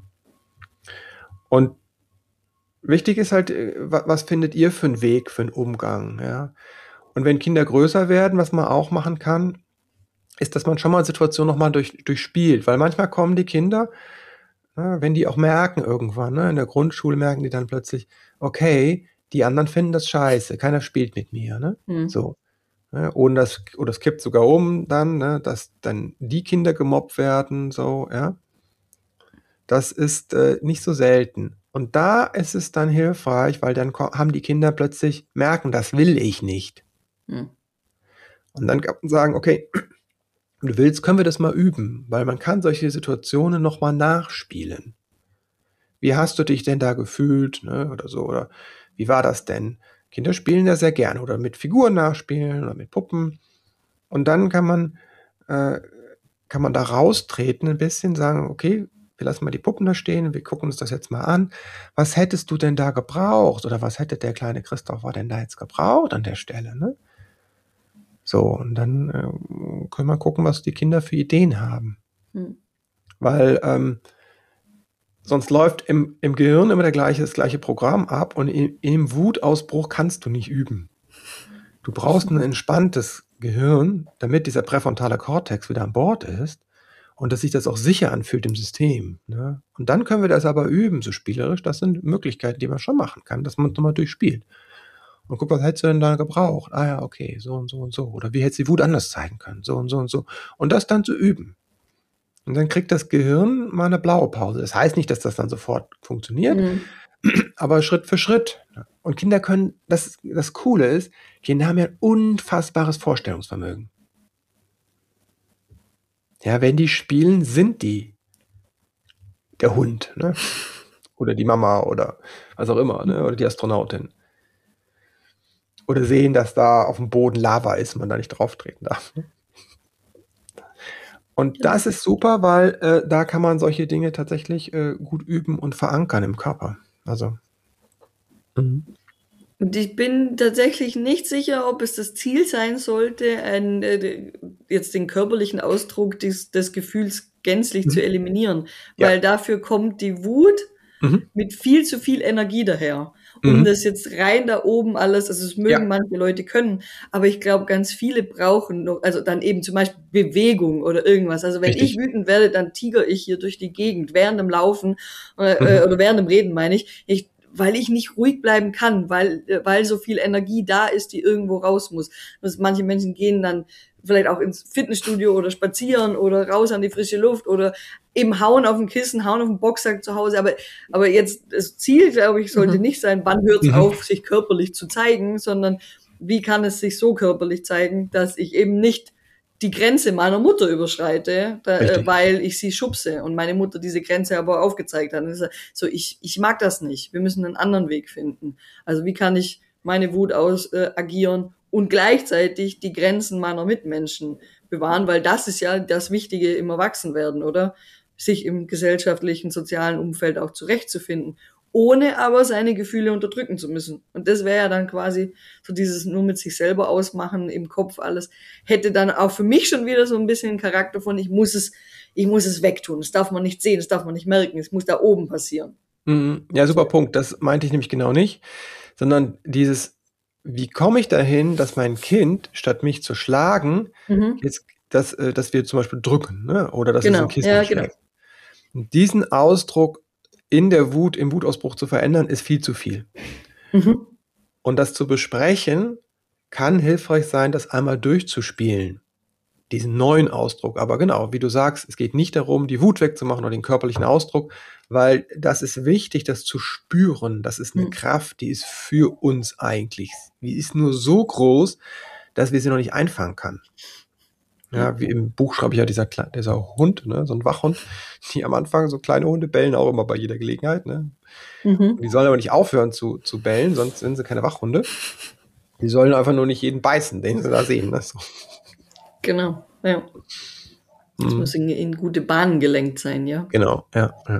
Speaker 3: Und wichtig ist halt, äh, wa- was findet ihr für einen Weg, für einen Umgang, ja? Und wenn Kinder größer werden, was man auch machen kann, ist, dass man schon mal Situationen nochmal durch, durchspielt, weil manchmal kommen die Kinder, ne, wenn die auch merken irgendwann, ne, in der Grundschule merken die dann plötzlich, okay, die anderen finden das scheiße, keiner spielt mit mir, ne?
Speaker 1: Hm.
Speaker 3: So. Ne, und das, oder es kippt sogar um dann, ne, dass dann die Kinder gemobbt werden, so, ja. Das ist äh, nicht so selten. Und da ist es dann hilfreich, weil dann ko- haben die Kinder plötzlich, merken, das will ich nicht.
Speaker 1: Hm.
Speaker 3: Und dann kann man sagen, okay, wenn du willst, können wir das mal üben, weil man kann solche Situationen nochmal nachspielen. Wie hast du dich denn da gefühlt, ne, oder so, oder wie war das denn? Kinder spielen ja sehr gerne oder mit Figuren nachspielen oder mit Puppen. Und dann kann man, äh, kann man da raustreten ein bisschen, sagen, okay, wir lassen mal die Puppen da stehen, wir gucken uns das jetzt mal an. Was hättest du denn da gebraucht? Oder was hätte der kleine Christopher denn da jetzt gebraucht an der Stelle, ne? So, und dann äh, können wir gucken, was die Kinder für Ideen haben.
Speaker 1: Hm.
Speaker 3: Weil ähm, sonst läuft im, im Gehirn immer der gleiche, das gleiche Programm ab, und im, im Wutausbruch kannst du nicht üben. Du brauchst ein entspanntes Gehirn, damit dieser präfrontale Kortex wieder an Bord ist und dass sich das auch sicher anfühlt im System. Ne? Und dann können wir das aber üben, so spielerisch. Das sind Möglichkeiten, die man schon machen kann, dass man es nochmal durchspielt. Und guck, was hättest du denn da gebraucht? Ah ja, okay, so und so und so. Oder wie hättest du die Wut anders zeigen können? So und so und so. Und das dann zu üben. Und dann kriegt das Gehirn mal eine blaue Pause. Das heißt nicht, dass das dann sofort funktioniert,
Speaker 1: Hm.
Speaker 3: aber Schritt für Schritt. Und Kinder können, das, das Coole ist, Kinder haben ja ein unfassbares Vorstellungsvermögen. Ja, wenn die spielen, sind die der Hund, ne? Oder die Mama oder was auch immer, ne? Oder die Astronautin. Oder sehen, dass da auf dem Boden Lava ist, man da nicht drauf treten darf. Ne? Und das ist super, weil äh, da kann man solche Dinge tatsächlich äh, gut üben und verankern im Körper. Also. Mhm.
Speaker 2: Und ich bin tatsächlich nicht sicher, ob es das Ziel sein sollte, ein, äh, jetzt den körperlichen Ausdruck des, des Gefühls gänzlich zu
Speaker 3: Mhm.
Speaker 2: eliminieren,
Speaker 3: Ja.
Speaker 2: weil dafür kommt die Wut
Speaker 3: Mhm.
Speaker 2: mit viel zu viel Energie daher, um
Speaker 3: Mhm.
Speaker 2: das jetzt rein da oben alles, also es mögen
Speaker 3: Ja.
Speaker 2: manche Leute können, aber ich glaube, ganz viele brauchen noch, also dann eben zum Beispiel Bewegung oder irgendwas. Also wenn
Speaker 3: Richtig.
Speaker 2: ich wütend werde, dann tiger ich hier durch die Gegend während dem Laufen äh,
Speaker 3: Mhm.
Speaker 2: oder während dem Reden, meine ich. Ich weil ich nicht ruhig bleiben kann, weil, weil so viel Energie da ist, die irgendwo raus muss. Also manche Menschen gehen dann vielleicht auch ins Fitnessstudio oder spazieren oder raus an die frische Luft oder eben hauen auf dem Kissen, hauen auf dem Boxsack zu Hause. Aber, aber jetzt, das Ziel, glaube ich, sollte
Speaker 1: Mhm.
Speaker 2: nicht sein, wann hört es
Speaker 3: Mhm.
Speaker 2: auf, sich körperlich zu zeigen, sondern wie kann es sich so körperlich zeigen, dass ich eben nicht die Grenze meiner Mutter überschreite, da, äh,
Speaker 3: Richtig.
Speaker 2: weil ich sie schubse und meine Mutter diese Grenze aber aufgezeigt hat. Und das ist so, ich, ich mag das nicht. Wir müssen einen anderen Weg finden. Also wie kann ich meine Wut aus äh, agieren und gleichzeitig die Grenzen meiner Mitmenschen bewahren, weil das ist ja das Wichtige im Erwachsenwerden, oder? Sich im gesellschaftlichen, sozialen Umfeld auch zurechtzufinden, ohne aber seine Gefühle unterdrücken zu müssen. Und das wäre ja dann quasi so dieses nur mit sich selber ausmachen, im Kopf alles, hätte dann auch für mich schon wieder so ein bisschen einen Charakter von, ich muss es, ich muss es wegtun, das darf man nicht sehen, das darf man nicht merken, es muss da oben passieren.
Speaker 3: Mhm. Ja, super
Speaker 2: So.
Speaker 3: Punkt. Das meinte ich nämlich genau nicht, sondern dieses, wie komme ich dahin, dass mein Kind, statt mich zu schlagen,
Speaker 2: Mhm.
Speaker 3: jetzt, dass, äh, dass wir zum Beispiel drücken, ne? Oder dass es
Speaker 2: Genau,
Speaker 3: ein Kissen
Speaker 2: ja, genau.
Speaker 3: schlägt. Und diesen Ausdruck in der Wut, im Wutausbruch zu verändern, ist viel zu viel.
Speaker 2: Mhm.
Speaker 3: Und das zu besprechen, kann hilfreich sein, das einmal durchzuspielen. Diesen neuen Ausdruck. Aber genau, wie du sagst, es geht nicht darum, die Wut wegzumachen oder den körperlichen Ausdruck, weil das ist wichtig, das zu spüren. Das ist eine
Speaker 2: Mhm.
Speaker 3: Kraft, die ist für uns eigentlich. Die ist nur so groß, dass wir sie noch nicht einfangen können. Ja, wie im Buch schreibe ich ja dieser, Kle- dieser Hund, ne, so ein Wachhund, die am Anfang, so kleine Hunde bellen auch immer bei jeder Gelegenheit. Ne? Und
Speaker 2: Mhm.
Speaker 3: die sollen aber nicht aufhören zu, zu bellen, sonst sind sie keine Wachhunde. Die sollen einfach nur nicht jeden beißen, den sie da sehen. Ne? So.
Speaker 2: Genau, ja. Das
Speaker 3: Mhm.
Speaker 2: muss in, in gute Bahnen gelenkt sein, ja.
Speaker 3: Genau, ja. ja.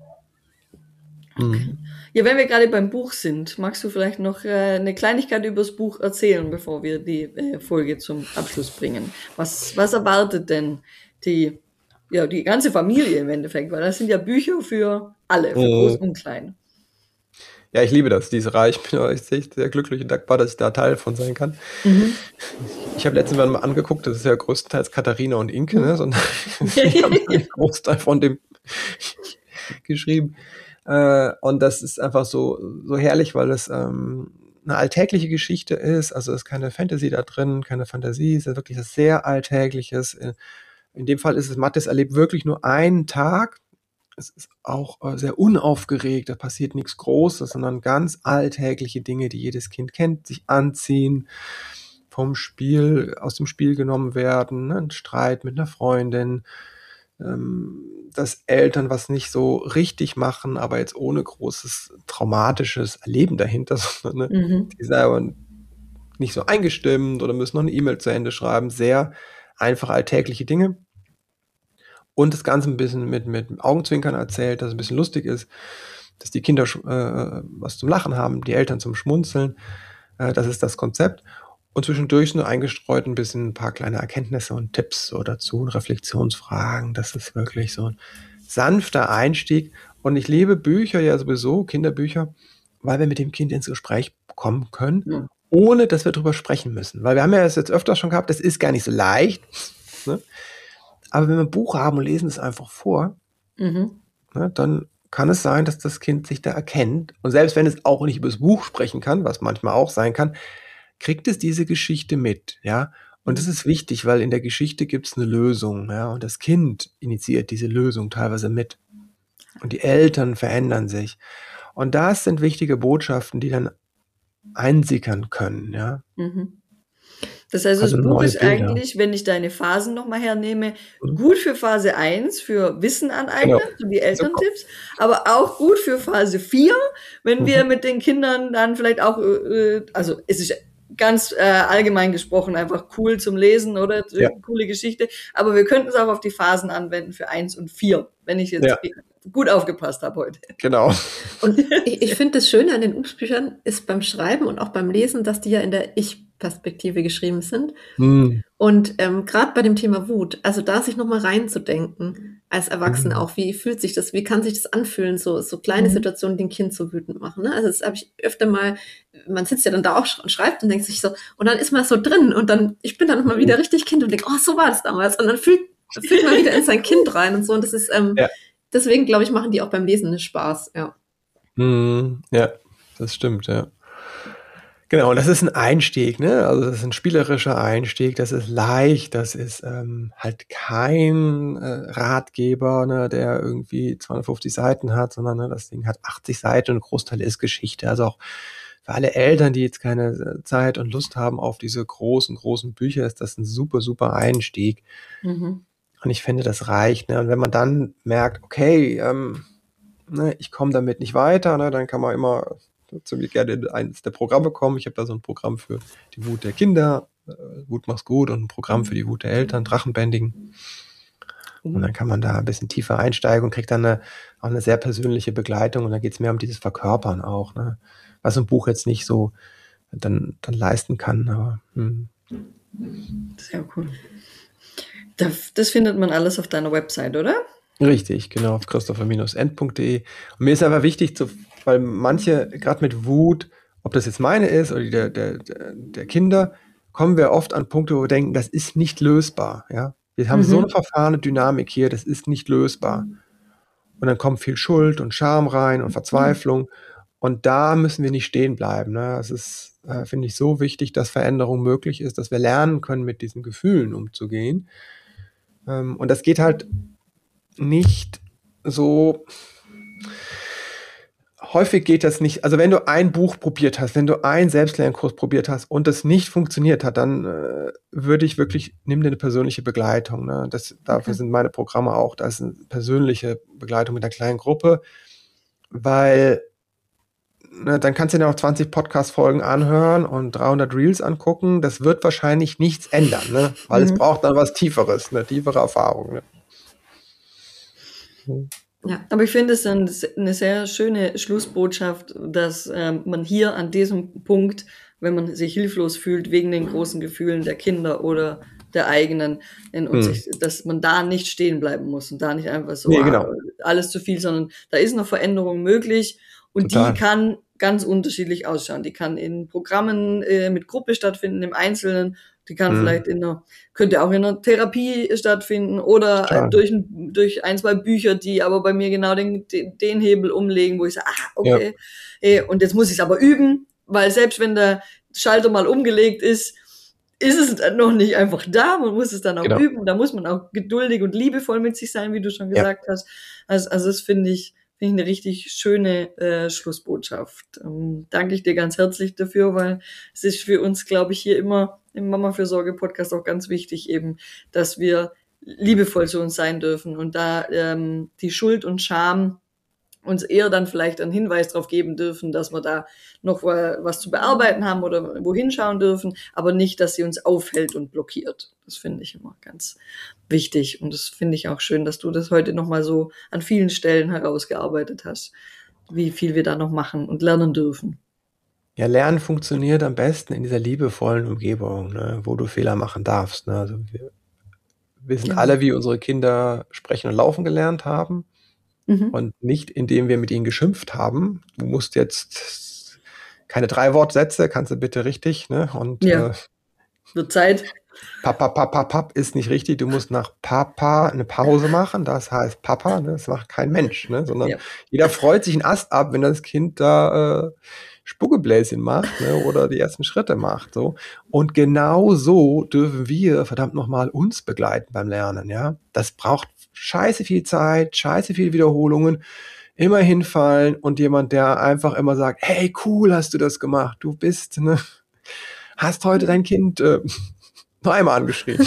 Speaker 2: Okay. Ja, wenn wir gerade beim Buch sind, magst du vielleicht noch äh, eine Kleinigkeit über das Buch erzählen, bevor wir die äh, Folge zum Abschluss bringen? Was, was erwartet denn die, ja, die ganze Familie im Endeffekt? Weil das sind ja Bücher für alle, für Groß und Klein.
Speaker 3: Ja, ich liebe das, diese Reihe. Ich bin echt sehr glücklich und dankbar, dass ich da Teil von sein kann.
Speaker 2: Mhm.
Speaker 3: Ich habe letztens mal angeguckt, das ist ja größtenteils Katharina und Inke, ne? Sondern die haben einen Großteil von dem geschrieben. Äh, und das ist einfach so, so herrlich, weil es ähm, eine alltägliche Geschichte ist. Also es ist keine Fantasy da drin, keine Fantasie, es ist wirklich was sehr Alltägliches. In, in dem Fall ist es, Mathis erlebt wirklich nur einen Tag. Es ist auch äh, sehr unaufgeregt, da passiert nichts Großes, sondern ganz alltägliche Dinge, die jedes Kind kennt, sich anziehen, vom Spiel, aus dem Spiel genommen werden, ne? Ein Streit mit einer Freundin, ähm, dass Eltern was nicht so richtig machen, aber jetzt ohne großes traumatisches Erleben dahinter, sondern ne?
Speaker 2: Mhm.
Speaker 3: Die sind aber nicht so eingestimmt oder müssen noch eine E-Mail zu Ende schreiben. Sehr einfache alltägliche Dinge. Und das Ganze ein bisschen mit, mit Augenzwinkern erzählt, dass es ein bisschen lustig ist, dass die Kinder äh, was zum Lachen haben, die Eltern zum Schmunzeln. Äh, das ist das Konzept. Und zwischendurch nur eingestreut ein bisschen ein paar kleine Erkenntnisse und Tipps so dazu und Reflexionsfragen. Das ist wirklich so ein sanfter Einstieg. Und ich liebe Bücher ja sowieso, Kinderbücher, weil wir mit dem Kind ins Gespräch kommen können,
Speaker 2: Ja.
Speaker 3: ohne dass wir drüber sprechen müssen. Weil wir haben ja das jetzt öfters schon gehabt, das ist gar nicht so leicht. Ne? Aber wenn wir ein Buch haben und lesen es einfach vor,
Speaker 2: Mhm.
Speaker 3: ne, dann kann es sein, dass das Kind sich da erkennt. Und selbst wenn es auch nicht über das Buch sprechen kann, was manchmal auch sein kann, kriegt es diese Geschichte mit, ja. Und das ist wichtig, weil in der Geschichte gibt es eine Lösung, ja. Und das Kind initiiert diese Lösung teilweise mit. Und die Eltern verändern sich. Und das sind wichtige Botschaften, die dann einsickern können, ja.
Speaker 2: Mhm. Das heißt,
Speaker 3: Also
Speaker 2: das Buch
Speaker 3: neue
Speaker 2: ist
Speaker 3: Bilder.
Speaker 2: eigentlich, wenn ich deine Phasen nochmal hernehme,
Speaker 3: Mhm.
Speaker 2: gut für Phase eins, für Wissen aneignen,
Speaker 3: Genau.
Speaker 2: so die Elterntipps, aber auch gut für Phase vier, wenn
Speaker 3: Mhm.
Speaker 2: wir mit den Kindern dann vielleicht auch, äh, also es ist ganz äh, allgemein gesprochen einfach cool zum Lesen oder
Speaker 3: Ja.
Speaker 2: coole Geschichte, aber wir könnten es auch auf die Phasen anwenden für eins und vier, wenn ich jetzt
Speaker 3: Ja.
Speaker 2: gut aufgepasst habe heute.
Speaker 3: Genau.
Speaker 1: Und ich, ich finde, das Schöne an den Ups-Büchern ist beim Schreiben und auch beim Lesen, dass die ja in der Ich-Perspektive geschrieben sind.
Speaker 3: Hm.
Speaker 1: Und ähm, gerade bei dem Thema Wut, also da sich nochmal reinzudenken, als Erwachsene
Speaker 3: Mhm.
Speaker 1: auch, wie fühlt sich das, wie kann sich das anfühlen, so, so kleine
Speaker 2: Mhm.
Speaker 1: Situationen, die ein Kind so wütend machen. Ne? Also das habe ich öfter mal, man sitzt ja dann da auch sch- und schreibt und denkt sich so, und dann ist man so drin und dann, ich bin dann nochmal wieder richtig Kind und denke, oh, so war das damals. Und dann fühlt, fühlt man wieder in sein Kind rein und so. Und das ist, ähm,
Speaker 3: Ja.
Speaker 1: deswegen, glaube ich, machen die auch beim Lesen einen Spaß, ja.
Speaker 3: Hm. Ja, das stimmt, ja. Genau, und das ist ein Einstieg, ne? Also das ist ein spielerischer Einstieg, das ist leicht, das ist ähm, halt kein äh, Ratgeber, ne, der irgendwie zweihundertfünfzig Seiten hat, sondern ne, das Ding hat achtzig Seiten und ein Großteil ist Geschichte. Also auch für alle Eltern, die jetzt keine äh, Zeit und Lust haben auf diese großen, großen Bücher, ist das ein super, super Einstieg.
Speaker 2: Mhm.
Speaker 3: Und ich finde, das reicht. Ne? Und wenn man dann merkt, okay, ähm, ne, ich komme damit nicht weiter, ne, dann kann man immer zu mir gerne in eines der Programme kommen. Ich habe da so ein Programm für die Wut der Kinder, äh, Wut mach's gut, und ein Programm für die Wut der Eltern, Drachenbändigen. Und dann kann man da ein bisschen tiefer einsteigen und kriegt dann eine, auch eine sehr persönliche Begleitung. Und dann geht es mehr um dieses Verkörpern auch, ne? Was ein Buch jetzt nicht so dann, dann leisten kann. Aber, hm.
Speaker 2: Sehr cool. Das, das findet man alles auf deiner Website, oder?
Speaker 3: Richtig, genau, auf christopher Bindestrich end punkt de. Und mir ist aber wichtig, zu, weil manche, gerade mit Wut, ob das jetzt meine ist oder die der, der, der Kinder, kommen wir oft an Punkte, wo wir denken, das ist nicht lösbar. Ja? Wir haben
Speaker 2: Mhm.
Speaker 3: so eine verfahrene Dynamik hier, das ist nicht lösbar. Und dann kommt viel Schuld und Scham rein und Verzweiflung. Und da müssen wir nicht stehen bleiben. Ne? Es ist, äh, finde ich, so wichtig, dass Veränderung möglich ist, dass wir lernen können, mit diesen Gefühlen umzugehen. Ähm, und das geht halt nicht so, häufig geht das nicht, also wenn du ein Buch probiert hast, wenn du einen Selbstlernkurs probiert hast und das nicht funktioniert hat, dann äh, würde ich wirklich, nimm dir eine persönliche Begleitung. Ne? Das, dafür
Speaker 2: Okay.
Speaker 3: sind meine Programme auch, das ist eine persönliche Begleitung mit einer kleinen Gruppe, weil ne, dann kannst du dir noch zwanzig Podcast-Folgen anhören und dreihundert Reels angucken, das wird wahrscheinlich nichts ändern, ne? Weil
Speaker 2: Mhm.
Speaker 3: es braucht dann was Tieferes, eine tiefere Erfahrung. Ne?
Speaker 1: Ja.
Speaker 2: Aber ich finde es ein, eine sehr schöne Schlussbotschaft, dass ähm, man hier an diesem Punkt, wenn man sich hilflos fühlt wegen den großen Gefühlen der Kinder oder der eigenen, in, und
Speaker 3: Hm.
Speaker 2: sich, dass man da nicht stehen bleiben muss und da nicht einfach so
Speaker 3: Nee,
Speaker 2: ah,
Speaker 3: genau.
Speaker 2: alles zu viel, sondern da ist noch Veränderung möglich und
Speaker 3: Total.
Speaker 2: die kann ganz unterschiedlich ausschauen. Die kann in Programmen äh, mit Gruppe stattfinden, im Einzelnen. Die kann
Speaker 3: Hm.
Speaker 2: vielleicht in einer, könnte auch in einer Therapie stattfinden oder
Speaker 3: Total.
Speaker 2: durch, ein- durch ein, zwei Bücher, die aber bei mir genau den, den, den Hebel umlegen, wo ich sage, ah, okay, eh, und jetzt muss ich es aber üben, weil selbst wenn der Schalter mal umgelegt ist, ist es dann noch nicht einfach da, man muss es dann auch
Speaker 3: Genau.
Speaker 2: üben, da muss man auch geduldig und liebevoll mit sich sein, wie du schon gesagt ja. hast. Also, also das finde ich, finde ich eine richtig schöne äh, Schlussbotschaft. Ähm, danke ich dir ganz herzlich dafür, weil es ist für uns, glaube ich, hier immer im Mama-Fürsorge-Podcast auch ganz wichtig eben, dass wir liebevoll zu uns sein dürfen und da ähm, die Schuld und Scham uns eher dann vielleicht einen Hinweis darauf geben dürfen, dass wir da noch was zu bearbeiten haben oder wohin schauen dürfen, aber nicht, dass sie uns aufhält und blockiert. Das finde ich immer ganz wichtig und das finde ich auch schön, dass du das heute nochmal so an vielen Stellen herausgearbeitet hast, wie viel wir da noch machen und lernen dürfen.
Speaker 3: Ja, Lernen funktioniert am besten in dieser liebevollen Umgebung, ne, wo du Fehler machen darfst. Ne? Also wir wissen
Speaker 2: Ja.
Speaker 3: alle, wie unsere Kinder sprechen und laufen gelernt haben.
Speaker 2: Mhm.
Speaker 3: Und nicht, indem wir mit ihnen geschimpft haben. Du musst jetzt keine drei Wortsätze, kannst du bitte richtig, ne? Und
Speaker 2: Ja.
Speaker 3: äh,
Speaker 2: Wird Zeit.
Speaker 3: Papa, Papa, Pap ist nicht richtig. Du musst nach Papa eine Pause machen. Das heißt Papa, ne? Das macht kein Mensch, ne? Sondern
Speaker 2: Ja.
Speaker 3: jeder freut sich einen Ast ab, wenn das Kind da äh, Spuckebläschen macht, ne? Oder die ersten Schritte macht. So. Und genau so dürfen wir verdammt nochmal uns begleiten beim Lernen, ja. Das braucht scheiße viel Zeit, scheiße viel Wiederholungen, immer hinfallen und jemand, der einfach immer sagt, hey, cool, hast du das gemacht, du bist, ne, hast heute dein Kind äh, noch einmal angeschrien.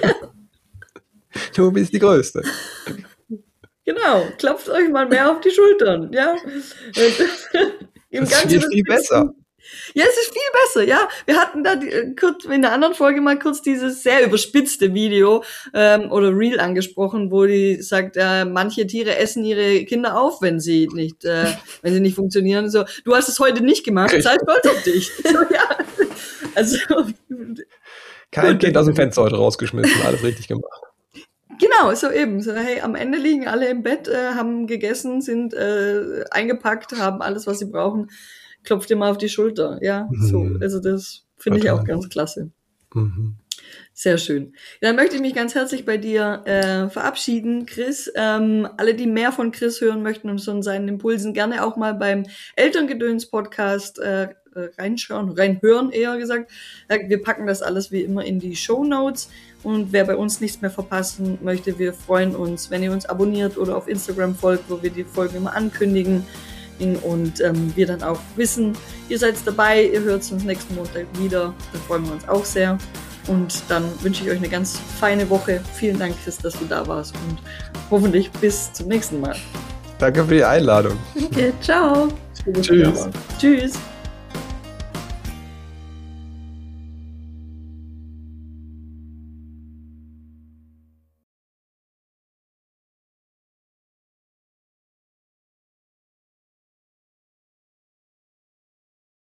Speaker 3: Du bist die Größte.
Speaker 2: Genau, klopft euch mal mehr auf die Schultern, ja. Im
Speaker 3: Das
Speaker 2: Ganzen
Speaker 3: geht viel besser.
Speaker 2: Ja, es ist viel besser, ja. Wir hatten da die, kurz in der anderen Folge mal kurz dieses sehr überspitzte Video ähm, oder Reel angesprochen, wo die sagt, äh, manche Tiere essen ihre Kinder auf, wenn sie nicht, äh, wenn sie nicht funktionieren. So, du hast es heute nicht gemacht, sei stolz auf dich. So, ja. Also
Speaker 3: kein Kind aus dem Fenster heute rausgeschmissen, alles richtig gemacht.
Speaker 2: Genau, so eben. So, hey, am Ende liegen alle im Bett, äh, haben gegessen, sind äh, eingepackt, haben alles, was sie brauchen. Klopft dir mal auf die Schulter. Ja, mhm. so. Also das finde ich auch ganz klasse. Mhm. Sehr schön. Ja, dann möchte ich mich ganz herzlich bei dir äh, verabschieden, Chris. Ähm, alle, die mehr von Chris hören möchten und von seinen Impulsen, gerne auch mal beim Elterngedöns-Podcast äh, reinschauen, reinhören eher gesagt. Wir packen das alles wie immer in die Shownotes. Und wer bei uns nichts mehr verpassen möchte, wir freuen uns, wenn ihr uns abonniert oder auf Instagram folgt, wo wir die Folgen immer ankündigen. Und ähm, wir dann auch wissen, ihr seid dabei, ihr hört uns nächsten Montag wieder. Da freuen wir uns auch sehr. Und dann wünsche ich euch eine ganz feine Woche. Vielen Dank, Chris, dass du da warst. Und hoffentlich bis zum nächsten Mal.
Speaker 3: Danke für die Einladung.
Speaker 1: Okay, ciao.
Speaker 3: Tschüss.
Speaker 2: Tschüss.